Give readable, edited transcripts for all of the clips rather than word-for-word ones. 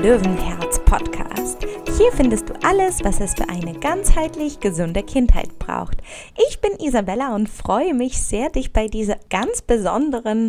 Löwenherz-Podcast. Hier findest du alles, was es für eine ganzheitlich gesunde Kindheit braucht. Ich bin Isabella und freue mich sehr, dich bei dieser ganz besonderen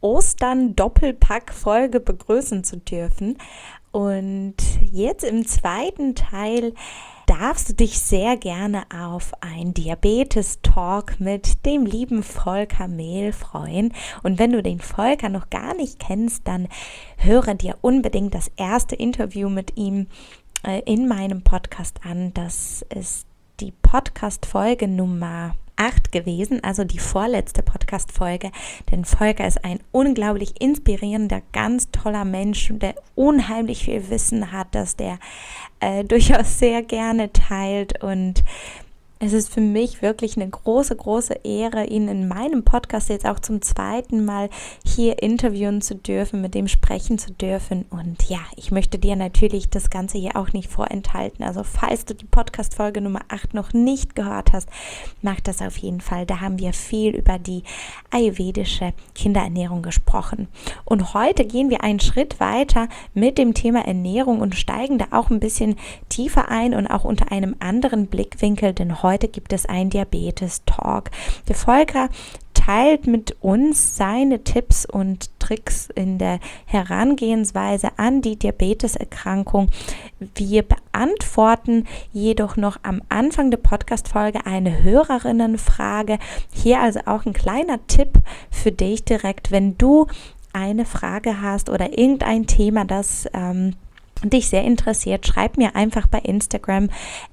Ostern-Doppelpack-Folge begrüßen zu dürfen. Und jetzt im zweiten Teil darfst du dich sehr gerne auf ein Diabetes-Talk mit dem lieben Volker Mehl freuen. Und wenn du den Volker noch gar nicht kennst, dann höre dir unbedingt das erste Interview mit ihm in meinem Podcast an. Das ist die Podcast-Folge Nummer 8 gewesen, also die vorletzte Podcast-Folge, denn Volker ist ein unglaublich inspirierender, ganz toller Mensch, der unheimlich viel Wissen hat, das der durchaus sehr gerne teilt, und es ist für mich wirklich eine große, große Ehre, ihn in meinem Podcast jetzt auch zum zweiten Mal hier interviewen zu dürfen, mit dem sprechen zu dürfen. Und ja, ich möchte dir natürlich das Ganze hier auch nicht vorenthalten. Also falls du die Podcast-Folge Nummer 8 noch nicht gehört hast, mach das auf jeden Fall. Da haben wir viel über die ayurvedische Kinderernährung gesprochen. Und heute gehen wir einen Schritt weiter mit dem Thema Ernährung und steigen da auch ein bisschen tiefer ein und auch unter einem anderen Blickwinkel, denn heute gibt es einen Diabetes-Talk. Der Volker teilt mit uns seine Tipps und Tricks in der Herangehensweise an die Diabeteserkrankung. Wir beantworten jedoch noch am Anfang der Podcast-Folge eine Hörerinnenfrage. Hier also auch ein kleiner Tipp für dich direkt, wenn du eine Frage hast oder irgendein Thema, das dich sehr interessiert, schreib mir einfach bei Instagram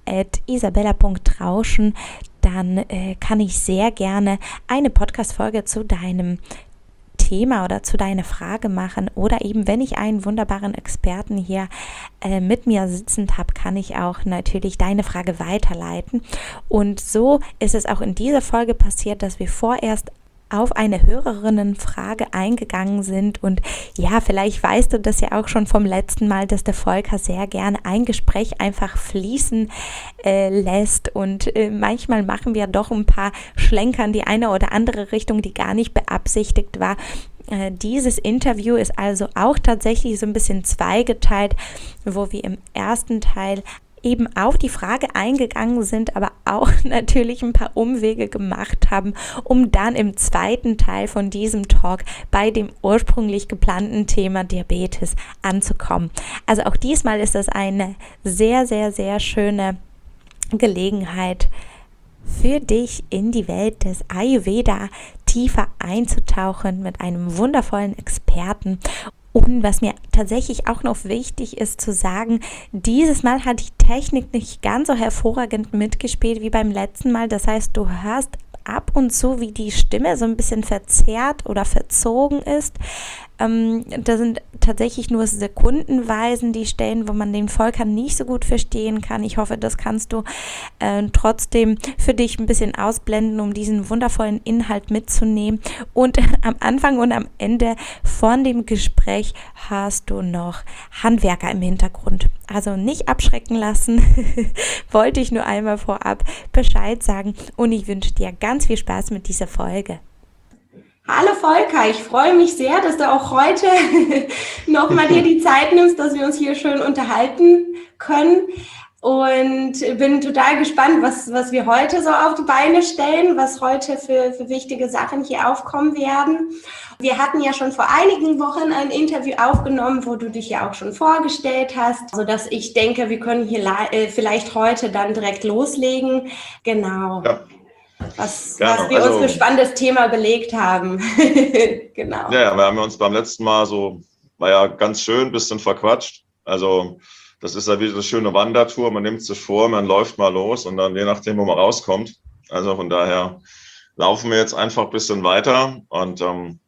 @isabella.rauschen, dann kann ich sehr gerne eine Podcast-Folge zu deinem Thema oder zu deiner Frage machen, oder eben, wenn ich einen wunderbaren Experten hier mit mir sitzend habe, kann ich auch natürlich deine Frage weiterleiten. Und so ist es auch in dieser Folge passiert, dass wir vorerst auf eine Hörerinnenfrage eingegangen sind, und ja, vielleicht weißt du das ja auch schon vom letzten Mal, dass der Volker sehr gerne ein Gespräch einfach fließen lässt, und manchmal machen wir doch ein paar Schlenker in die eine oder andere Richtung, die gar nicht beabsichtigt war. Dieses Interview ist also auch tatsächlich so ein bisschen zweigeteilt, wo wir im ersten Teil eben auf die Frage eingegangen sind, aber auch natürlich ein paar Umwege gemacht haben, um dann im zweiten Teil von diesem Talk bei dem ursprünglich geplanten Thema Diabetes anzukommen. Also auch diesmal ist das eine sehr, sehr, sehr schöne Gelegenheit für dich, in die Welt des Ayurveda tiefer einzutauchen mit einem wundervollen Experten. Und was mir tatsächlich auch noch wichtig ist zu sagen, dieses Mal hat die Technik nicht ganz so hervorragend mitgespielt wie beim letzten Mal. Das heißt, du hörst ab und zu, wie die Stimme so ein bisschen verzerrt oder verzogen ist. Da sind tatsächlich nur sekundenweise die Stellen, wo man den Volker nicht so gut verstehen kann. Ich hoffe, das kannst du trotzdem für dich ein bisschen ausblenden, um diesen wundervollen Inhalt mitzunehmen. Und am Anfang und am Ende von dem Gespräch hast du noch Handwerker im Hintergrund. Also nicht abschrecken lassen, wollte ich nur einmal vorab Bescheid sagen, und ich wünsche dir ganz viel Spaß mit dieser Folge. Hallo Volker, ich freue mich sehr, dass du auch heute nochmal dir die Zeit nimmst, dass wir uns hier schön unterhalten können, und bin total gespannt, was wir heute so auf die Beine stellen, was heute für wichtige Sachen hier aufkommen werden. Wir hatten ja schon vor einigen Wochen ein Interview aufgenommen, wo du dich ja auch schon vorgestellt hast, sodass ich denke, wir können hier vielleicht heute dann direkt loslegen. Genau. Ja. Was wir uns für spannendes Thema belegt haben. Genau. Ja, wir haben uns beim letzten Mal war ja ganz schön, ein bisschen verquatscht. Also das ist ja wie eine schöne Wandertour. Man nimmt sich vor, man läuft mal los und dann je nachdem, wo man rauskommt. Also von daher laufen wir jetzt einfach ein bisschen weiter und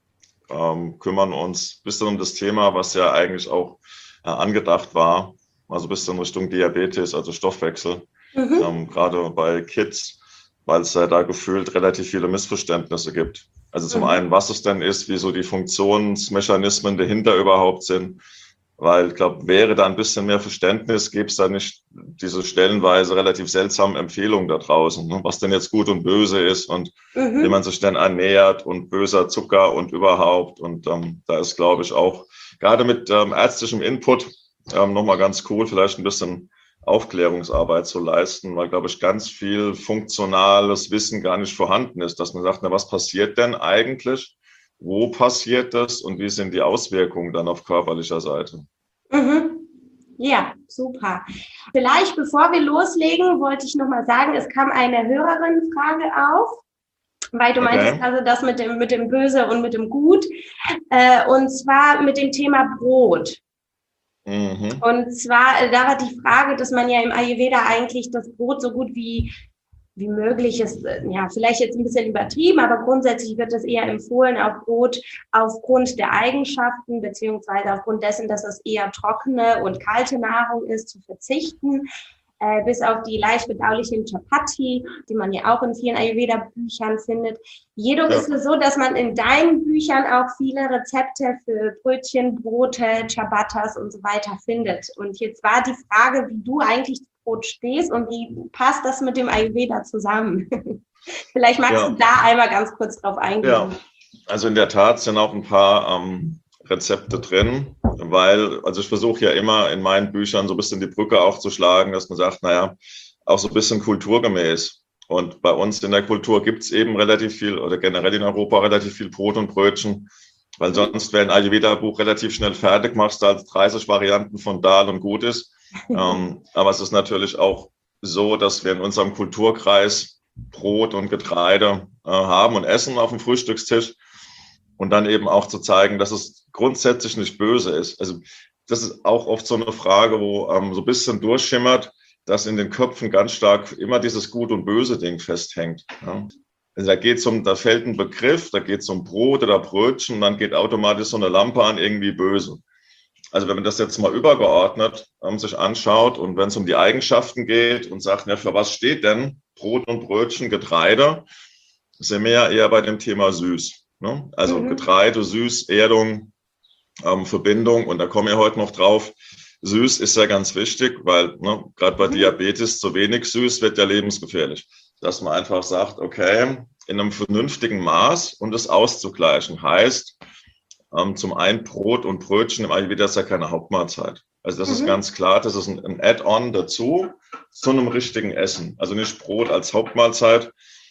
kümmern uns ein bisschen um das Thema, was ja eigentlich auch angedacht war. Also ein bisschen Richtung Diabetes, also Stoffwechsel. Gerade bei Kids, weil es ja da gefühlt relativ viele Missverständnisse gibt. Also zum einen, was es denn ist, wie so die Funktionsmechanismen dahinter überhaupt sind. Weil ich glaube, wäre da ein bisschen mehr Verständnis, gäbe es da nicht diese stellenweise relativ seltsamen Empfehlungen da draußen, ne? Was denn jetzt gut und böse ist und wie man sich denn ernährt und böser Zucker und überhaupt. Und da ist, glaube ich, auch gerade mit ärztlichem Input nochmal ganz cool, vielleicht ein bisschen Aufklärungsarbeit zu leisten, weil, glaube ich, ganz viel funktionales Wissen gar nicht vorhanden ist, dass man sagt, na, was passiert denn eigentlich? Wo passiert das und wie sind die Auswirkungen dann auf körperlicher Seite? Mhm. Ja, super. Vielleicht, bevor wir loslegen, wollte ich nochmal sagen, es kam eine Hörerin-Frage auf, weil du meintest, also das mit dem Böse und mit dem Gut, und zwar mit dem Thema Brot. Mhm. Und zwar, da war die Frage, dass man ja im Ayurveda eigentlich das Brot so gut wie möglich ist, ja, vielleicht jetzt ein bisschen übertrieben, aber grundsätzlich wird es eher empfohlen, auf Brot aufgrund der Eigenschaften, beziehungsweise aufgrund dessen, dass es eher trockene und kalte Nahrung ist, zu verzichten. Bis auf die leicht verdaulichen Chapati, die man ja auch in vielen Ayurveda-Büchern findet. Jedoch ist es so, dass man in deinen Büchern auch viele Rezepte für Brötchen, Brote, Ciabattas und so weiter findet. Und jetzt war die Frage, wie du eigentlich zu Brot stehst und wie passt das mit dem Ayurveda zusammen? Vielleicht magst du da einmal ganz kurz drauf eingehen. Ja, also in der Tat sind auch ein paar Rezepte drin, weil, also ich versuche ja immer in meinen Büchern so ein bisschen die Brücke auch zu schlagen, dass man sagt, naja, auch so ein bisschen kulturgemäß. Und bei uns in der Kultur gibt es eben relativ viel, oder generell in Europa relativ viel Brot und Brötchen, weil sonst wäre ein Ayurveda-Buch relativ schnell fertig, machst du als 30 Varianten von Dal und gut ist. Aber es ist natürlich auch so, dass wir in unserem Kulturkreis Brot und Getreide haben und essen auf dem Frühstückstisch. Und dann eben auch zu zeigen, dass es grundsätzlich nicht böse ist. Also das ist auch oft so eine Frage, wo so ein bisschen durchschimmert, dass in den Köpfen ganz stark immer dieses Gut und Böse Ding festhängt. Ja. Also da fällt ein Begriff, da geht es um Brot oder Brötchen, und dann geht automatisch so eine Lampe an, irgendwie böse. Also wenn man das jetzt mal übergeordnet sich anschaut und wenn es um die Eigenschaften geht und sagt, ja, für was steht denn Brot und Brötchen, Getreide, sind wir ja eher bei dem Thema süß. Ne? Also Getreide, süß, Erdung, Verbindung, und da kommen wir heute noch drauf. Süß ist ja ganz wichtig, weil gerade bei Diabetes zu wenig süß wird ja lebensgefährlich. Dass man einfach sagt, okay, in einem vernünftigen Maß und es auszugleichen heißt, zum einen Brot und Brötchen im Ayurveda ist ja keine Hauptmahlzeit. Also das ist ganz klar, das ist ein Add-on dazu zu einem richtigen Essen. Also nicht Brot als Hauptmahlzeit,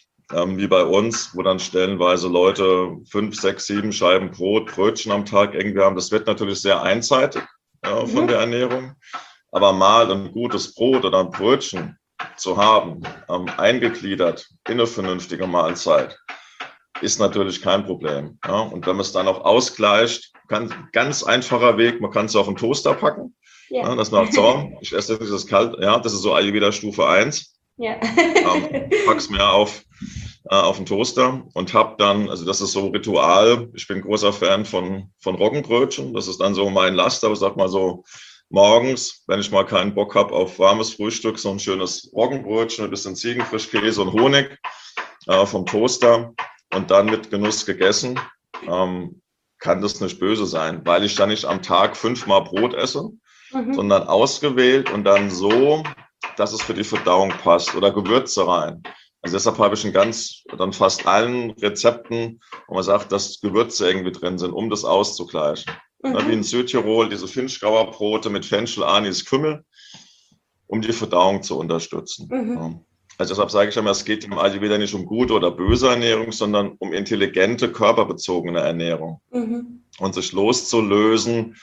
wie bei uns, wo dann stellenweise Leute 5, 6, 7 Scheiben Brot, Brötchen am Tag irgendwie haben. Das wird natürlich sehr einseitig von der Ernährung. Aber mal ein gutes Brot oder ein Brötchen zu haben, eingegliedert in eine vernünftige Mahlzeit, ist natürlich kein Problem. Ja? Und wenn man es dann auch ausgleicht, ganz einfacher Weg, man kann es auf einen Toaster packen. Ja. Ja, das macht so, ich esse dieses kalt, ja, das ist so Ayurveda Stufe 1. Ja. Pack's mir auf den Toaster und habe dann, also das ist so Ritual, ich bin großer Fan von Roggenbrötchen, das ist dann so mein Laster, aber sag mal so morgens, wenn ich mal keinen Bock habe auf warmes Frühstück, so ein schönes Roggenbrötchen, ein bisschen Ziegenfrischkäse und Honig vom Toaster und dann mit Genuss gegessen, kann das nicht böse sein, weil ich dann nicht am Tag 5-mal Brot esse, sondern ausgewählt und dann so, dass es für die Verdauung passt oder Gewürze rein. Also deshalb habe ich dann fast allen Rezepten, wo man sagt, dass Gewürze irgendwie drin sind, um das auszugleichen. Wie in Südtirol diese Finchgauer Brote mit Fenchel, Anis, Kümmel, um die Verdauung zu unterstützen. Also deshalb sage ich immer, es geht im Ayurveda nicht um gute oder böse Ernährung, sondern um intelligente, körperbezogene Ernährung. Und sich loszulösen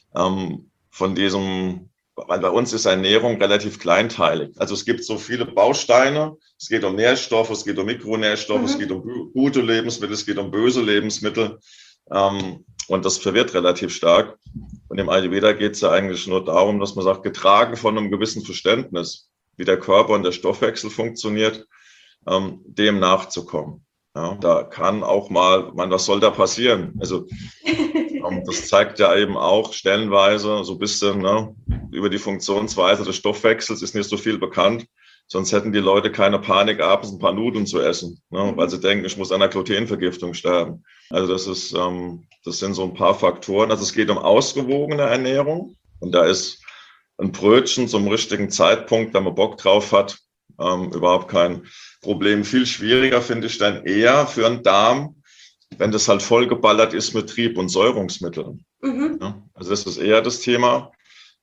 von diesem, weil bei uns ist Ernährung relativ kleinteilig. Also es gibt so viele Bausteine, es geht um Nährstoffe, es geht um Mikronährstoffe, es geht um gute Lebensmittel, es geht um böse Lebensmittel, und das verwirrt relativ stark. Und im Ayurveda geht es ja eigentlich nur darum, dass man sagt, getragen von einem gewissen Verständnis, wie der Körper und der Stoffwechsel funktioniert, dem nachzukommen. Ja, da kann auch mal, was soll da passieren? Also das zeigt ja eben auch stellenweise so ein bisschen über die Funktionsweise des Stoffwechsels ist nicht so viel bekannt. Sonst hätten die Leute keine Panik, abends ein paar Nudeln zu essen, weil sie denken, ich muss an einer Glutenvergiftung sterben. Also das sind so ein paar Faktoren. Also es geht um ausgewogene Ernährung und da ist ein Brötchen zum richtigen Zeitpunkt, wenn man Bock drauf hat, überhaupt kein Problem. Viel schwieriger finde ich dann eher für einen Darm, wenn das halt vollgeballert ist mit Trieb- und Säurungsmitteln. Ja, also das ist eher das Thema.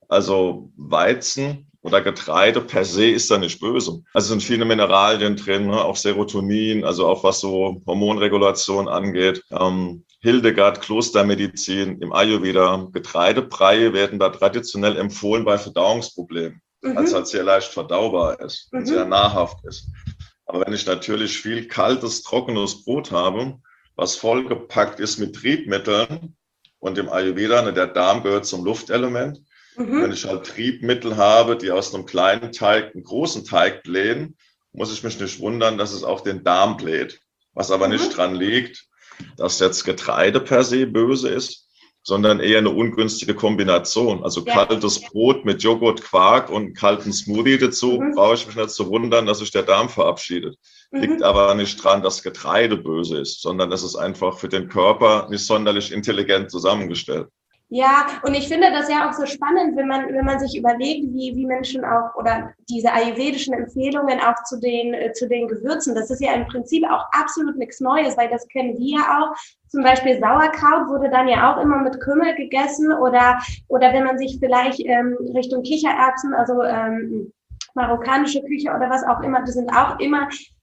Also Weizen oder Getreide per se ist da nicht böse. Also sind viele Mineralien drin, ne? Auch Serotonin, also auch was so Hormonregulation angeht. Hildegard, Klostermedizin, im Ayurveda, Getreidebrei werden da traditionell empfohlen bei Verdauungsproblemen, weil es halt sehr leicht verdaubar ist und sehr nahrhaft ist. Aber wenn ich natürlich viel kaltes, trockenes Brot habe, was vollgepackt ist mit Triebmitteln, und im Ayurveda, ne, der Darm gehört zum Luftelement. Wenn ich halt Triebmittel habe, die aus einem kleinen Teig einen großen Teig blähen, muss ich mich nicht wundern, dass es auch den Darm bläht. Was aber nicht dran liegt, dass jetzt Getreide per se böse ist, sondern eher eine ungünstige Kombination. Also kaltes Brot mit Joghurt, Quark und kalten Smoothie dazu, brauche ich mich nicht zu wundern, dass sich der Darm verabschiedet. Liegt aber nicht dran, dass Getreide böse ist, sondern es ist einfach für den Körper nicht sonderlich intelligent zusammengestellt. Ja, und ich finde das ja auch so spannend, wenn man sich überlegt, wie Menschen auch oder diese ayurvedischen Empfehlungen auch zu den Gewürzen. Das ist ja im Prinzip auch absolut nichts Neues, weil das kennen wir ja auch. Zum Beispiel Sauerkraut wurde dann ja auch immer mit Kümmel gegessen oder wenn man sich vielleicht Richtung Kichererbsen, also marokkanische Küche oder was auch immer, das sind auch immer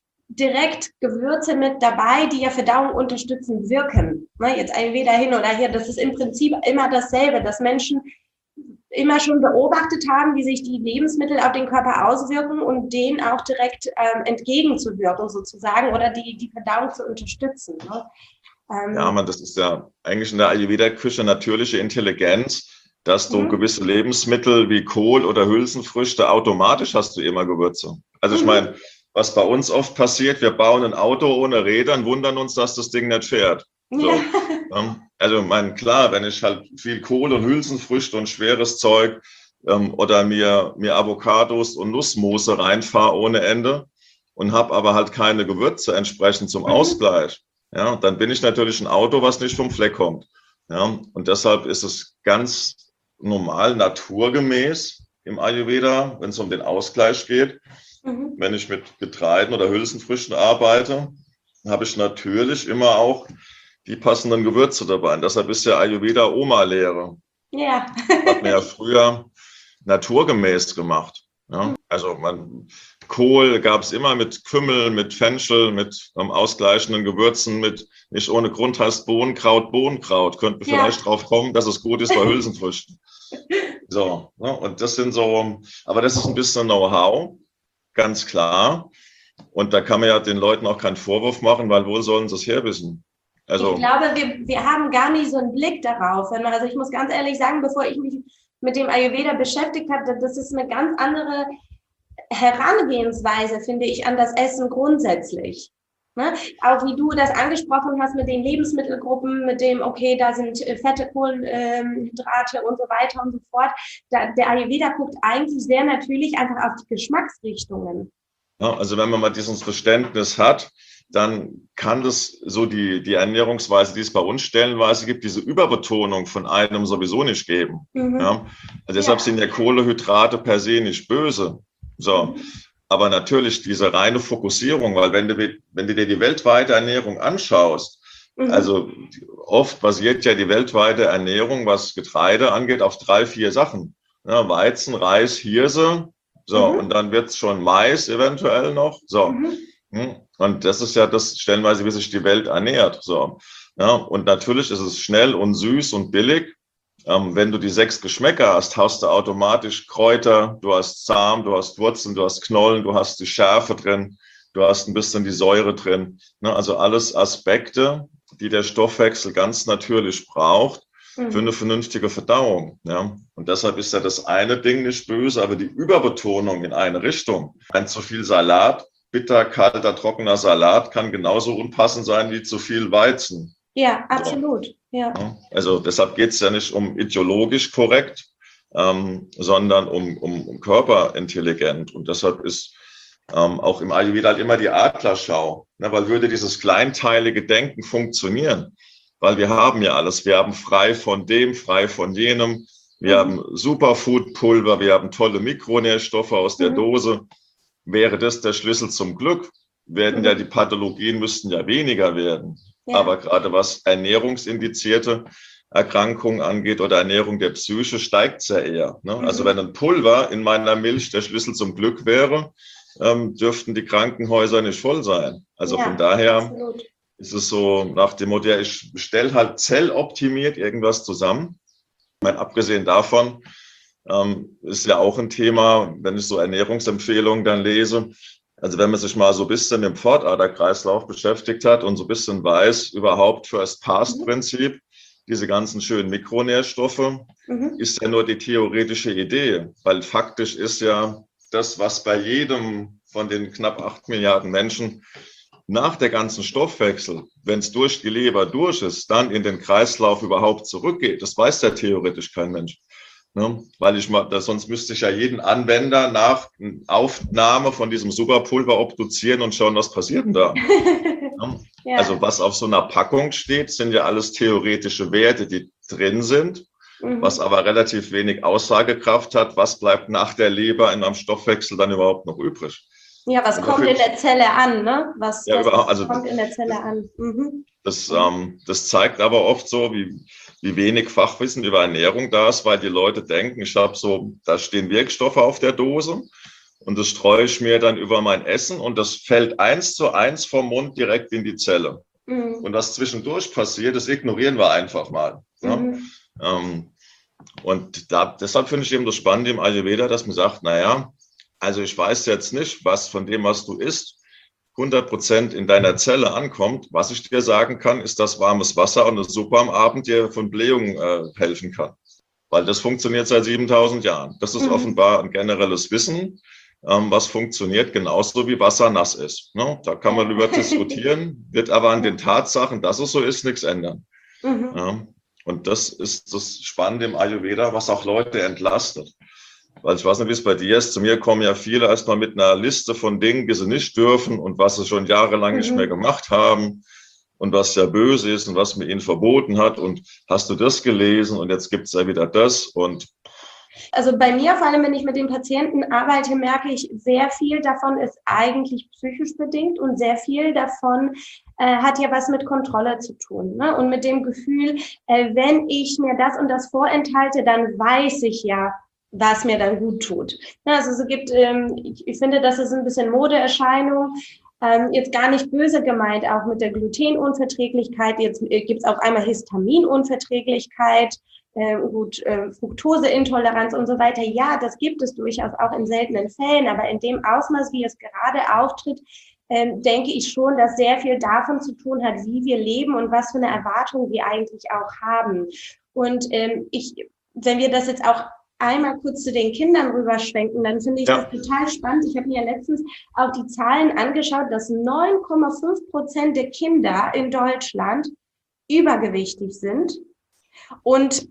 direkt Gewürze mit dabei, die ja Verdauung unterstützen wirken. Ne, jetzt Ayurveda hin oder her, das ist im Prinzip immer dasselbe, dass Menschen immer schon beobachtet haben, wie sich die Lebensmittel auf den Körper auswirken und denen auch direkt entgegenzuwirken sozusagen oder die Verdauung zu unterstützen. Ne? Ja, das ist ja eigentlich in der Ayurveda-Küche natürliche Intelligenz, dass du gewisse Lebensmittel wie Kohl oder Hülsenfrüchte automatisch hast du immer Gewürze. Also ich meine, was bei uns oft passiert, wir bauen ein Auto ohne Räder und wundern uns, dass das Ding nicht fährt. So. Also klar, wenn ich halt viel Kohl und Hülsenfrüchte und schweres Zeug oder mir Avocados und Nussmusse reinfahre ohne Ende und habe aber halt keine Gewürze entsprechend zum Ausgleich, ja, dann bin ich natürlich ein Auto, was nicht vom Fleck kommt. Ja, und deshalb ist es ganz normal, naturgemäß im Ayurveda, wenn es um den Ausgleich geht. Wenn ich mit Getreiden oder Hülsenfrüchten arbeite, habe ich natürlich immer auch die passenden Gewürze dabei. Und deshalb ist ja Ayurveda Oma-Lehre. Ja. Hat man ja früher naturgemäß gemacht. Ja? Also Kohl gab es immer mit Kümmel, mit Fenchel, mit ausgleichenden Gewürzen, mit nicht ohne Grund heißt Bohnenkraut. Könnte man vielleicht drauf kommen, dass es gut ist bei Hülsenfrüchten. So, ne? Und das sind so, aber das ist ein bisschen Know-how. Ganz klar. Und da kann man ja den Leuten auch keinen Vorwurf machen, weil wohl sollen sie es herwissen. Also, ich glaube, wir haben gar nicht so einen Blick darauf. Also ich muss ganz ehrlich sagen, bevor ich mich mit dem Ayurveda beschäftigt habe, das ist eine ganz andere Herangehensweise, finde ich, an das Essen grundsätzlich. Ne? Auch wie du das angesprochen hast mit den Lebensmittelgruppen, mit dem, okay, da sind fette Kohlenhydrate und so weiter und so fort. Der Ayurveda guckt eigentlich sehr natürlich einfach auf die Geschmacksrichtungen. Ja, also wenn man mal dieses Verständnis hat, dann kann das so die Ernährungsweise, die es bei uns stellenweise gibt, diese Überbetonung von einem sowieso nicht geben. Ja? Also deshalb sind ja Kohlenhydrate per se nicht böse. So. Aber natürlich diese reine Fokussierung, weil wenn du dir die weltweite Ernährung anschaust, also oft basiert ja die weltweite Ernährung, was Getreide angeht, auf 3, 4 Sachen. Ja, Weizen, Reis, Hirse, so, und dann wird's schon Mais eventuell noch. So. Und das ist ja das stellenweise, wie sich die Welt ernährt. So. Ja, und natürlich ist es schnell und süß und billig. Wenn du die 6 Geschmäcker hast, hast du automatisch Kräuter, du hast Samen, du hast Wurzeln, du hast Knollen, du hast die Schärfe drin, du hast ein bisschen die Säure drin. Also alles Aspekte, die der Stoffwechsel ganz natürlich braucht für eine vernünftige Verdauung. Ja. Und deshalb ist ja das eine Ding nicht böse, aber die Überbetonung in eine Richtung. Ein zu viel Salat, bitter, kalter, trockener Salat kann genauso unpassend sein wie zu viel Weizen. Ja, absolut. Ja. Also deshalb geht es ja nicht um ideologisch korrekt, sondern um körperintelligent. Und deshalb ist auch im Ayurveda halt immer die Adlerschau, ne, weil würde dieses kleinteilige Denken funktionieren, weil wir haben ja alles. Wir haben frei von dem, frei von jenem. Wir haben Superfood-Pulver, wir haben tolle Mikronährstoffe aus der Dose. Wäre das der Schlüssel zum Glück, werden ja die Pathologien müssten ja weniger werden. Ja. Aber gerade was Ernährungsindizierte Erkrankungen angeht oder Ernährung der Psyche, steigt es ja eher. Ne? Also wenn ein Pulver in meiner Milch der Schlüssel zum Glück wäre, dürften die Krankenhäuser nicht voll sein. Also von daher absolut. Ist es so nach dem Motto, ja, ich stelle halt zelloptimiert irgendwas zusammen. Ich meine, abgesehen davon ist ja auch ein Thema, wenn ich so Ernährungsempfehlungen dann lese. Also wenn man sich mal so ein bisschen mit dem Pfortaderkreislauf beschäftigt hat und so ein bisschen weiß, überhaupt First-Past-Prinzip, diese ganzen schönen Mikronährstoffe, ist ja nur die theoretische Idee. Weil faktisch ist ja das, was bei jedem von den knapp 8 Milliarden Menschen nach der ganzen Stoffwechsel, wenn es durch die Leber durch ist, dann in den Kreislauf überhaupt zurückgeht. Das weiß ja theoretisch kein Mensch. Ne? Weil sonst müsste ich ja jeden Anwender nach Aufnahme von diesem Superpulver obduzieren und schauen, was passiert denn da. Ne? Ja. Also was auf so einer Packung steht, sind ja alles theoretische Werte, die drin sind, was aber relativ wenig Aussagekraft hat. Was bleibt nach der Leber in einem Stoffwechsel dann überhaupt noch übrig? Ja, was kommt in der Zelle an, ne? Was kommt in der Zelle an? Das zeigt aber oft so, wie wenig Fachwissen über Ernährung da ist, weil die Leute denken, da stehen Wirkstoffe auf der Dose und das streue ich mir dann über mein Essen und das fällt 1:1 vom Mund direkt in die Zelle. Und was zwischendurch passiert, das ignorieren wir einfach mal. Ne? Und deshalb finde ich eben das Spannende im Ayurveda, dass man sagt, naja, also ich weiß jetzt nicht, was von dem, was du isst, 100% in deiner Zelle ankommt. Was ich dir sagen kann, ist, dass warmes Wasser und eine Suppe am Abend dir von Blähungen helfen kann. Weil das funktioniert seit 7000 Jahren. Das ist offenbar ein generelles Wissen, was funktioniert, genauso wie Wasser nass ist. Ne? Da kann man über diskutieren, wird aber an den Tatsachen, dass es so ist, nichts ändern. Ja? Und das ist das Spannende im Ayurveda, was auch Leute entlastet. Weil ich weiß nicht, wie es bei dir ist. Zu mir kommen ja viele erstmal mit einer Liste von Dingen, die sie nicht dürfen und was sie schon jahrelang nicht mehr gemacht haben und was ja böse ist und was man ihnen verboten hat. Und hast du das gelesen und jetzt gibt es ja wieder das. Also bei mir, vor allem wenn ich mit den Patienten arbeite, merke ich, sehr viel davon ist eigentlich psychisch bedingt und sehr viel davon hat ja was mit Kontrolle zu tun, ne? Und mit dem Gefühl, wenn ich mir das und das vorenthalte, dann weiß ich ja, was mir dann gut tut. Also es gibt, ich finde, das ist ein bisschen Modeerscheinung, jetzt gar nicht böse gemeint, auch mit der Glutenunverträglichkeit. Jetzt gibt es auf einmal Histaminunverträglichkeit, Fructoseintoleranz und so weiter. Ja, das gibt es durchaus auch in seltenen Fällen, aber in dem Ausmaß, wie es gerade auftritt, denke ich schon, dass sehr viel davon zu tun hat, wie wir leben und was für eine Erwartung wir eigentlich auch haben. Und wenn wir das jetzt auch einmal kurz zu den Kindern rüberschwenken, dann finde ich das total spannend. Ich habe mir ja letztens auch die Zahlen angeschaut, dass 9,5% der Kinder in Deutschland übergewichtig sind und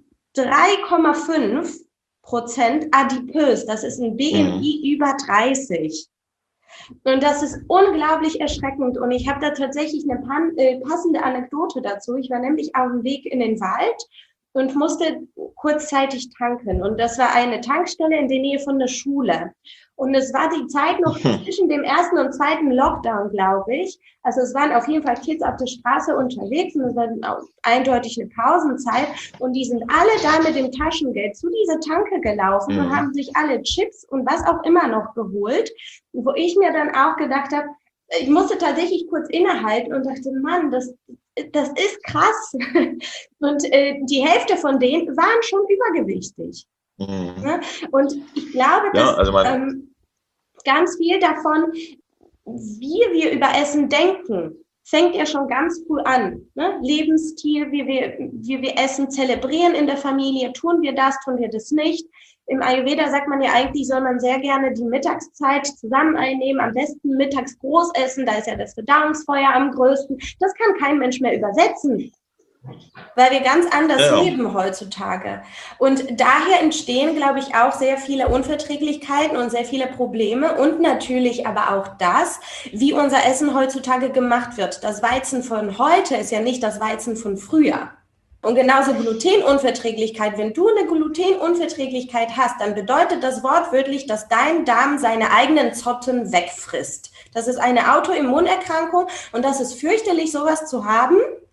3,5% adipös. Das ist ein BMI über 30. Und das ist unglaublich erschreckend. Und ich habe da tatsächlich eine passende Anekdote dazu. Ich war nämlich auf dem Weg in den Wald und musste kurzzeitig tanken. Und das war eine Tankstelle in der Nähe von der Schule. Und es war die Zeit noch zwischen dem ersten und zweiten Lockdown, glaube ich. Also es waren auf jeden Fall Kids auf der Straße unterwegs und es war auch eindeutig eine Pausenzeit. Und die sind alle da mit dem Taschengeld zu dieser Tanke gelaufen und haben sich alle Chips und was auch immer noch geholt. Wo ich mir dann auch gedacht habe, ich musste tatsächlich kurz innehalten und dachte, Mann, das ist krass. Und die Hälfte von denen waren schon übergewichtig. Und ich glaube, dass ganz viel davon, wie wir über Essen denken, fängt ja schon ganz früh an. Ne? Lebensstil, wie wir Essen zelebrieren in der Familie, tun wir das nicht. Im Ayurveda sagt man ja eigentlich, soll man sehr gerne die Mittagszeit zusammen einnehmen, am besten mittags groß essen, da ist ja das Verdauungsfeuer am größten. Das kann kein Mensch mehr übersetzen, weil wir ganz anders leben heutzutage. Und daher entstehen, glaube ich, auch sehr viele Unverträglichkeiten und sehr viele Probleme und natürlich aber auch das, wie unser Essen heutzutage gemacht wird. Das Weizen von heute ist ja nicht das Weizen von früher. Und genauso Glutenunverträglichkeit. Wenn du eine Glutenunverträglichkeit hast, dann bedeutet das wortwörtlich, dass dein Darm seine eigenen Zotten wegfrisst. Das ist eine Autoimmunerkrankung und das ist fürchterlich, sowas zu haben.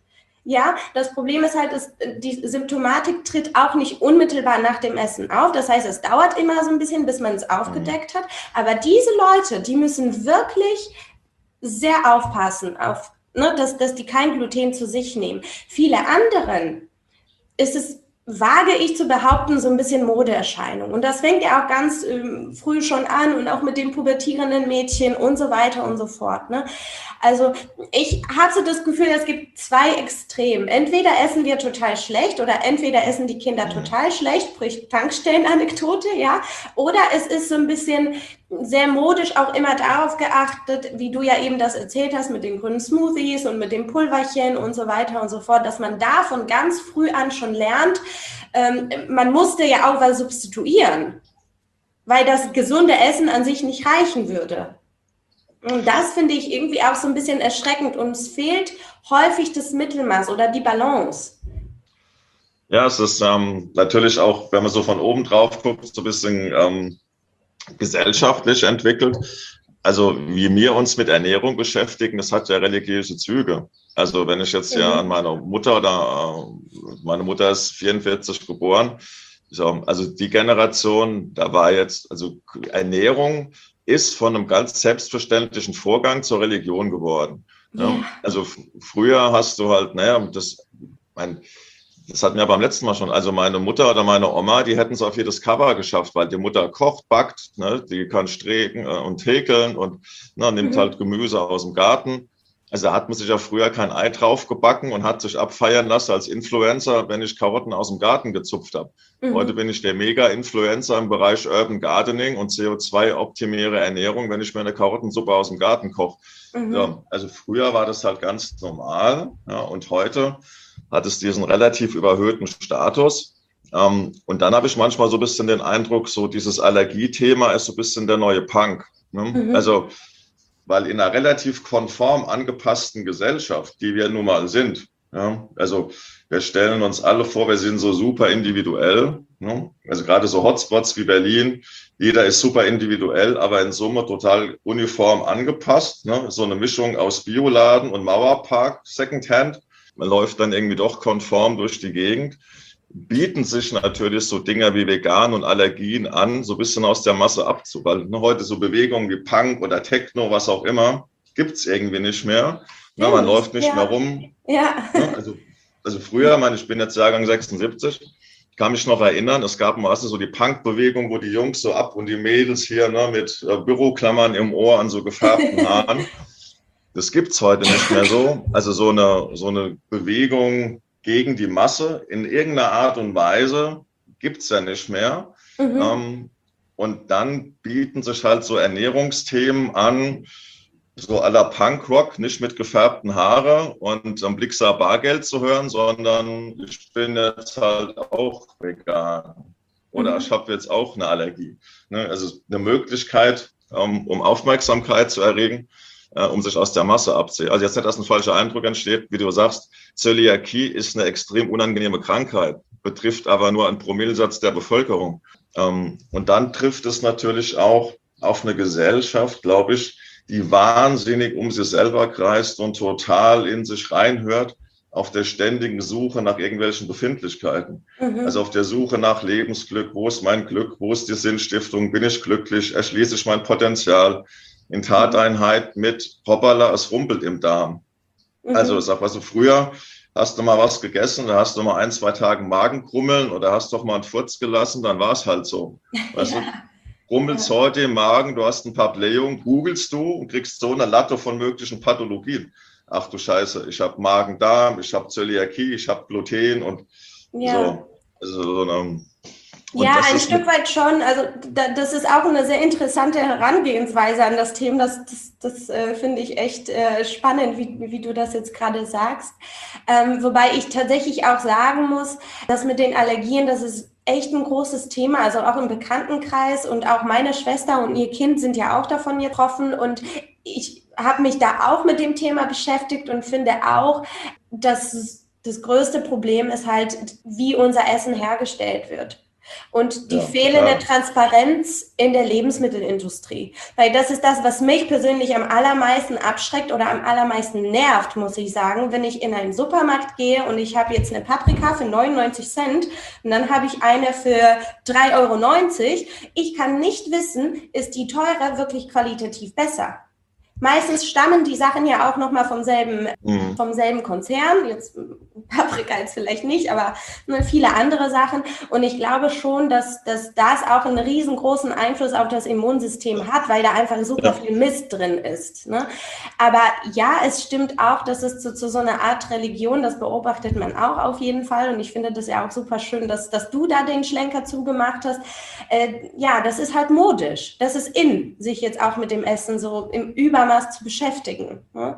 Ja, das Problem ist halt, die Symptomatik tritt auch nicht unmittelbar nach dem Essen auf. Das heißt, es dauert immer so ein bisschen, bis man es aufgedeckt hat. Aber diese Leute, die müssen wirklich sehr aufpassen, dass die kein Gluten zu sich nehmen. Viele anderen ist es, wage ich zu behaupten, so ein bisschen Modeerscheinung. Und das fängt ja auch ganz früh schon an und auch mit den pubertierenden Mädchen und so weiter und so fort. Ne? Also ich hatte das Gefühl, es gibt zwei Extreme. Entweder essen wir total schlecht oder entweder essen die Kinder total schlecht, sprich Tankstellenanekdote, ja. Oder es ist so ein bisschen sehr modisch auch immer darauf geachtet, wie du ja eben das erzählt hast mit den grünen Smoothies und mit dem Pulverchen und so weiter und so fort, dass man da von ganz früh an schon lernt, man musste ja auch was substituieren, weil das gesunde Essen an sich nicht reichen würde. Und das finde ich irgendwie auch so ein bisschen erschreckend und es fehlt häufig das Mittelmaß oder die Balance. Ja, es ist natürlich auch, wenn man so von oben drauf guckt, so ein bisschen gesellschaftlich entwickelt. Also wie wir uns mit Ernährung beschäftigen, das hat ja religiöse Züge. Also wenn ich jetzt ja an meine Mutter meine Mutter ist 44 geboren, so, also die Generation, da war jetzt, also Ernährung ist von einem ganz selbstverständlichen Vorgang zur Religion geworden. Ja. Also früher hast du halt, das hatten wir beim letzten Mal schon. Also meine Mutter oder meine Oma, die hätten es auf jedes Cover geschafft, weil die Mutter kocht, backt, ne, die kann stricken und häkeln und nimmt halt Gemüse aus dem Garten. Also da hat man sich ja früher kein Ei drauf gebacken und hat sich abfeiern lassen als Influencer, wenn ich Karotten aus dem Garten gezupft habe. Heute bin ich der Mega-Influencer im Bereich Urban Gardening und CO2-optimiere Ernährung, wenn ich mir eine Karottensuppe aus dem Garten koche. Ja, also früher war das halt ganz normal, ja, und heute hat es diesen relativ überhöhten Status. Und dann habe ich manchmal so ein bisschen den Eindruck, so dieses Allergiethema ist so ein bisschen der neue Punk. Ne? Also, weil in einer relativ konform angepassten Gesellschaft, die wir nun mal sind, ja, also wir stellen uns alle vor, wir sind so super individuell. Ne? Also gerade so Hotspots wie Berlin, jeder ist super individuell, aber in Summe total uniform angepasst. Ne? So eine Mischung aus Bioladen und Mauerpark, Secondhand. Man läuft dann irgendwie doch konform durch die Gegend, bieten sich natürlich so Dinge wie Vegan und Allergien an, so ein bisschen aus der Masse abzuwalten. Heute so Bewegungen wie Punk oder Techno, was auch immer, gibt's irgendwie nicht mehr. Na, man läuft nicht mehr rum. Ja. Also früher, ich bin jetzt Jahrgang 76, kann mich noch erinnern, es gab mal so die Punk-Bewegung, wo die Jungs so ab und die Mädels hier mit Büroklammern im Ohr an so gefärbten Haaren. Das gibt's heute nicht mehr so. Also so eine Bewegung gegen die Masse in irgendeiner Art und Weise gibt's ja nicht mehr. Und dann bieten sich halt so Ernährungsthemen an, so à la Punkrock, nicht mit gefärbten Haare und am Blicksar Bargeld zu hören, sondern ich bin jetzt halt auch vegan. Oder ich habe jetzt auch eine Allergie. Ne? Also eine Möglichkeit, um Aufmerksamkeit zu erregen, um sich aus der Masse abzuziehen. Also jetzt nicht, dass ein falscher Eindruck entsteht, wie du sagst, Zöliakie ist eine extrem unangenehme Krankheit, betrifft aber nur einen Promillesatz der Bevölkerung. Und dann trifft es natürlich auch auf eine Gesellschaft, glaube ich, die wahnsinnig um sich selber kreist und total in sich reinhört, auf der ständigen Suche nach irgendwelchen Befindlichkeiten. Also auf der Suche nach Lebensglück, wo ist mein Glück, wo ist die Sinnstiftung, bin ich glücklich, erschließe ich mein Potenzial, in Tateinheit mit hoppala, es rumpelt im Darm. Also ich sag, früher hast du mal was gegessen, da hast du mal 1-2 Tage Magenkrummeln oder hast doch mal einen Furz gelassen, dann war es halt so. Weißt du, rummelst heute im Magen, du hast ein paar Blähungen, googelst du und kriegst so eine Latte von möglichen Pathologien. Ach du Scheiße, ich habe Magen-Darm, ich habe Zöliakie, ich habe Gluten und so. Also so eine, ja, ein Stück weit schon. Also das ist auch eine sehr interessante Herangehensweise an das Thema. Das finde ich echt spannend, wie du das jetzt gerade sagst. Wobei ich tatsächlich auch sagen muss, dass mit den Allergien, das ist echt ein großes Thema, also auch im Bekanntenkreis und auch meine Schwester und ihr Kind sind ja auch davon getroffen und ich habe mich da auch mit dem Thema beschäftigt und finde auch, dass das größte Problem ist halt, wie unser Essen hergestellt wird. Und die Ja, fehlende total. Transparenz in der Lebensmittelindustrie. Weil das ist das, was mich persönlich am allermeisten abschreckt oder am allermeisten nervt, muss ich sagen, wenn ich in einen Supermarkt gehe und ich habe jetzt eine Paprika für 99 Cent und dann habe ich eine für 3,90 €. Ich kann nicht wissen, ist die teure wirklich qualitativ besser? Meistens stammen die Sachen ja auch nochmal vom selben Konzern. Jetzt Paprika jetzt vielleicht nicht, aber viele andere Sachen. Und ich glaube schon, dass das auch einen riesengroßen Einfluss auf das Immunsystem hat, weil da einfach super viel Mist drin ist. Ne? Aber ja, es stimmt auch, dass es zu so einer Art Religion, das beobachtet man auch auf jeden Fall. Und ich finde das ja auch super schön, dass du da den Schlenker zugemacht hast. Ja, das ist halt modisch. Das ist in, sich jetzt auch mit dem Essen so im Übermaß zu beschäftigen. Ne?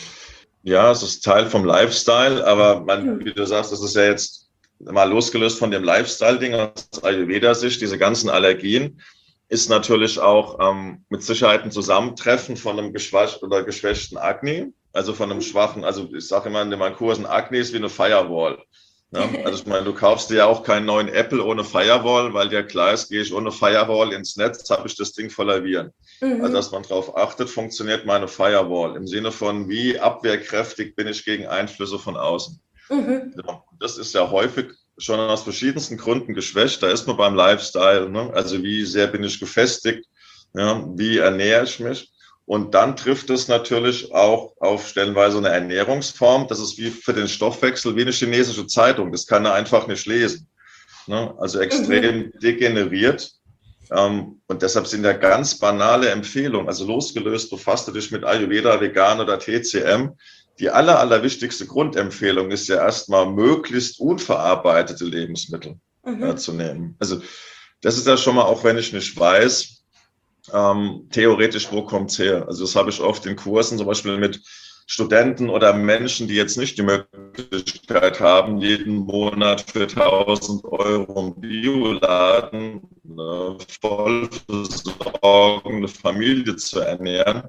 Ja, es ist Teil vom Lifestyle, aber wie du sagst, das ist ja jetzt mal losgelöst von dem Lifestyle-Ding aus Ayurveda-Sicht, diese ganzen Allergien, ist natürlich auch mit Sicherheit ein Zusammentreffen von einem geschwächten Agni, also von einem schwachen, also ich sage immer in den Kursen, Agni ist wie eine Firewall. Ja, also ich meine, du kaufst dir ja auch keinen neuen Apple ohne Firewall, weil dir klar ist, gehe ich ohne Firewall ins Netz, habe ich das Ding voller Viren. Also dass man darauf achtet, funktioniert meine Firewall im Sinne von, wie abwehrkräftig bin ich gegen Einflüsse von außen. Ja, das ist ja häufig schon aus verschiedensten Gründen geschwächt. Da ist man beim Lifestyle, ne? Also wie sehr bin ich gefestigt, ja? Wie ernähre ich mich? Und dann trifft es natürlich auch auf stellenweise eine Ernährungsform. Das ist wie für den Stoffwechsel wie eine chinesische Zeitung. Das kann er einfach nicht lesen. Ne? Also extrem degeneriert. Und deshalb sind ja ganz banale Empfehlungen, also losgelöst, befasst du dich mit Ayurveda, Vegan oder TCM. Die allerwichtigste Grundempfehlung ist ja erstmal möglichst unverarbeitete Lebensmittel zu nehmen. Also das ist ja schon mal, auch wenn ich nicht weiß, theoretisch, wo kommt's her? Also das habe ich oft in Kursen, zum Beispiel mit Studenten oder Menschen, die jetzt nicht die Möglichkeit haben, jeden Monat für 1.000 € im Bioladen eine voll versorgende Familie zu ernähren.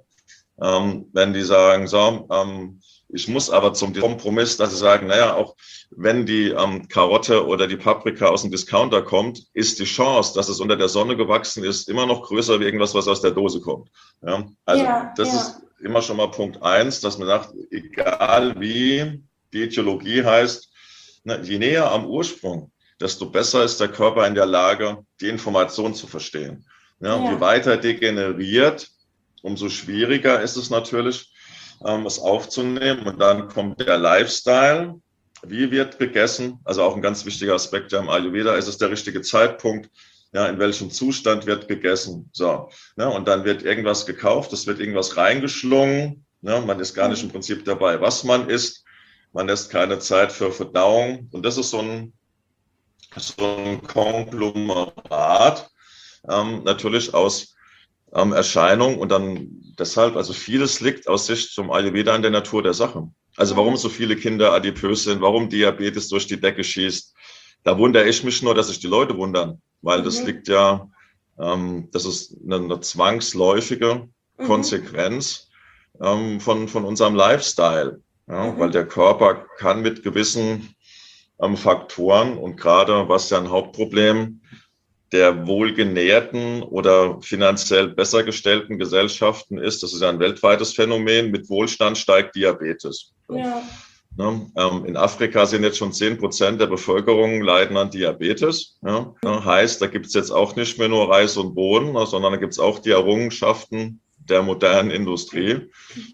Wenn die sagen, so, ich muss aber zum Kompromiss, dass sie sagen, naja, auch wenn die Karotte oder die Paprika aus dem Discounter kommt, ist die Chance, dass es unter der Sonne gewachsen ist, immer noch größer wie irgendwas, was aus der Dose kommt. Ja? Also das ist immer schon mal Punkt 1, dass man sagt, egal wie die Etiologie heißt, je näher am Ursprung, desto besser ist der Körper in der Lage, die Information zu verstehen. Ja? Je weiter degeneriert, umso schwieriger ist es natürlich, es aufzunehmen. Und dann kommt der Lifestyle. Wie wird gegessen? Also auch ein ganz wichtiger Aspekt ja im Ayurveda. Ist es der richtige Zeitpunkt? Ja, in welchem Zustand wird gegessen? So, ja, und dann wird irgendwas gekauft, es wird irgendwas reingeschlungen. Ja, man ist gar nicht im Prinzip dabei, was man isst. Man lässt keine Zeit für Verdauung. Und das ist so ein Konglomerat, natürlich aus Erscheinung und dann deshalb, also vieles liegt aus Sicht zum Ayurveda an der Natur der Sache. Also warum so viele Kinder adipös sind, warum Diabetes durch die Decke schießt, da wundere ich mich nur, dass sich die Leute wundern, weil das liegt ja, das ist eine zwangsläufige Konsequenz von unserem Lifestyle, ja, weil der Körper kann mit gewissen Faktoren und gerade was ja ein Hauptproblem der wohlgenährten oder finanziell besser gestellten Gesellschaften ist, das ist ja ein weltweites Phänomen, mit Wohlstand steigt Diabetes. Ja. In Afrika sind jetzt schon 10% der Bevölkerung leiden an Diabetes. Ja. Heißt, da gibt es jetzt auch nicht mehr nur Reis und Bohnen, sondern da gibt es auch die Errungenschaften der modernen Industrie.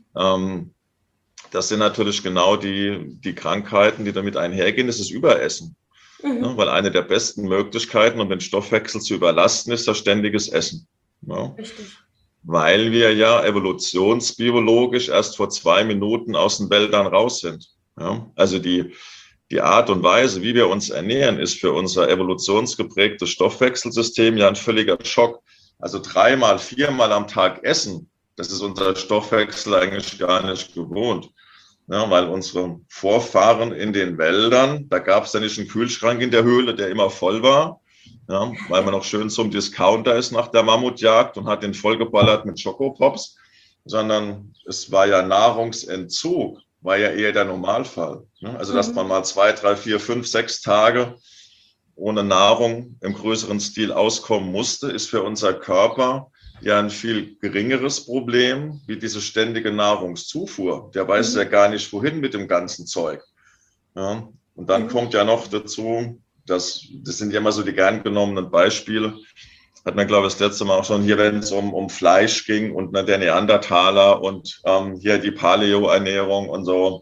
Das sind natürlich genau die Krankheiten, die damit einhergehen, das ist Überessen. Ja, weil eine der besten Möglichkeiten, um den Stoffwechsel zu überlasten, ist das ständiges Essen. Ja. Weil wir ja evolutionsbiologisch erst vor 2 Minuten aus den Wäldern raus sind. Ja. Also die Art und Weise, wie wir uns ernähren, ist für unser evolutionsgeprägtes Stoffwechselsystem ja ein völliger Schock. Also 3-mal, 4-mal am Tag essen, das ist unser Stoffwechsel eigentlich gar nicht gewohnt. Ja, weil unsere Vorfahren in den Wäldern, da gab es ja nicht einen Kühlschrank in der Höhle, der immer voll war, ja, weil man noch schön zum Discounter ist nach der Mammutjagd und hat den vollgeballert mit Schokopops, sondern es war ja Nahrungsentzug, war ja eher der Normalfall. Ne? Also dass man mal 2, 3, 4, 5, 6 Tage ohne Nahrung im größeren Stil auskommen musste, ist für unser Körper ja ein viel geringeres Problem wie diese ständige Nahrungszufuhr. Der weiß ja gar nicht, wohin mit dem ganzen Zeug. Ja, und dann kommt ja noch dazu, das sind ja immer so die gern genommenen Beispiele, hat man, glaube ich, das letzte Mal auch schon hier, wenn es um Fleisch ging und der Neandertaler und hier die Paleo-Ernährung und so.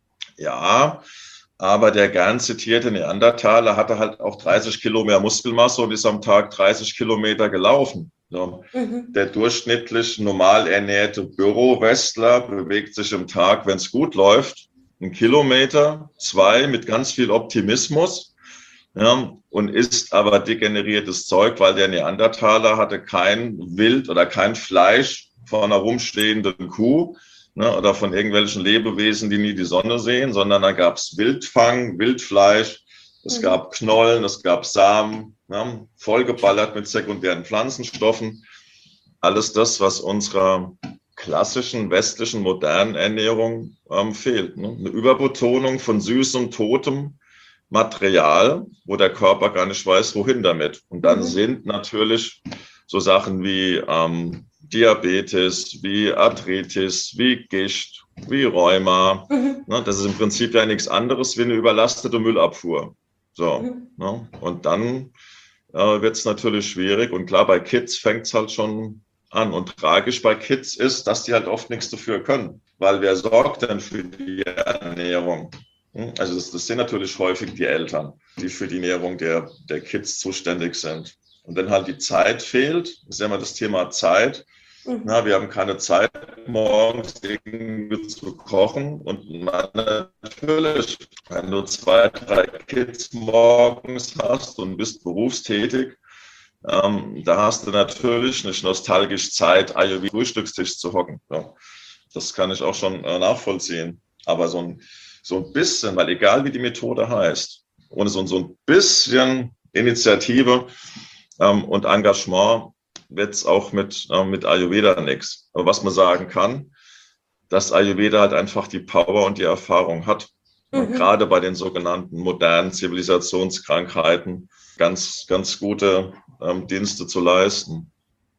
Ja, aber der gern zitierte Neandertaler hatte halt auch 30 Kilo mehr Muskelmasse und ist am Tag 30 Kilometer gelaufen. So. Der durchschnittlich normal ernährte Bürowestler bewegt sich im Tag, wenn es gut läuft, 1 Kilometer, 2 mit ganz viel Optimismus. Ja, und isst aber degeneriertes Zeug, weil der Neandertaler hatte kein Wild oder kein Fleisch von einer rumstehenden Kuh, ne, oder von irgendwelchen Lebewesen, die nie die Sonne sehen, sondern da gab es Wildfang, Wildfleisch, es gab Knollen, es gab Samen, ne, vollgeballert mit sekundären Pflanzenstoffen. Alles das, was unserer klassischen, westlichen, modernen Ernährung fehlt. Ne? Eine Überbetonung von süßem, totem Material, wo der Körper gar nicht weiß, wohin damit. Und dann sind natürlich so Sachen wie Diabetes, wie Arthritis, wie Gicht, wie Rheuma. Ne, das ist im Prinzip ja nichts anderes wie eine überlastete Müllabfuhr. So, ne? Und dann wird es natürlich schwierig. Und klar, bei Kids fängt es halt schon an. Und tragisch bei Kids ist, dass die halt oft nichts dafür können. Weil wer sorgt denn für die Ernährung? Also das sind natürlich häufig die Eltern, die für die Ernährung der Kids zuständig sind. Und wenn halt die Zeit fehlt, ist ja immer das Thema Zeit. Na, wir haben keine Zeit, morgens irgendwie zu kochen. Und natürlich, wenn du 2, 3 Kids morgens hast und bist berufstätig, da hast du natürlich nicht nostalgisch Zeit, wie Frühstückstisch zu hocken. Ja, das kann ich auch schon nachvollziehen. Aber so ein bisschen, weil egal wie die Methode heißt, ohne so ein bisschen Initiative und Engagement wird es auch mit Ayurveda nichts. Aber was man sagen kann, dass Ayurveda halt einfach die Power und die Erfahrung hat. Und gerade bei den sogenannten modernen Zivilisationskrankheiten ganz, ganz gute Dienste zu leisten.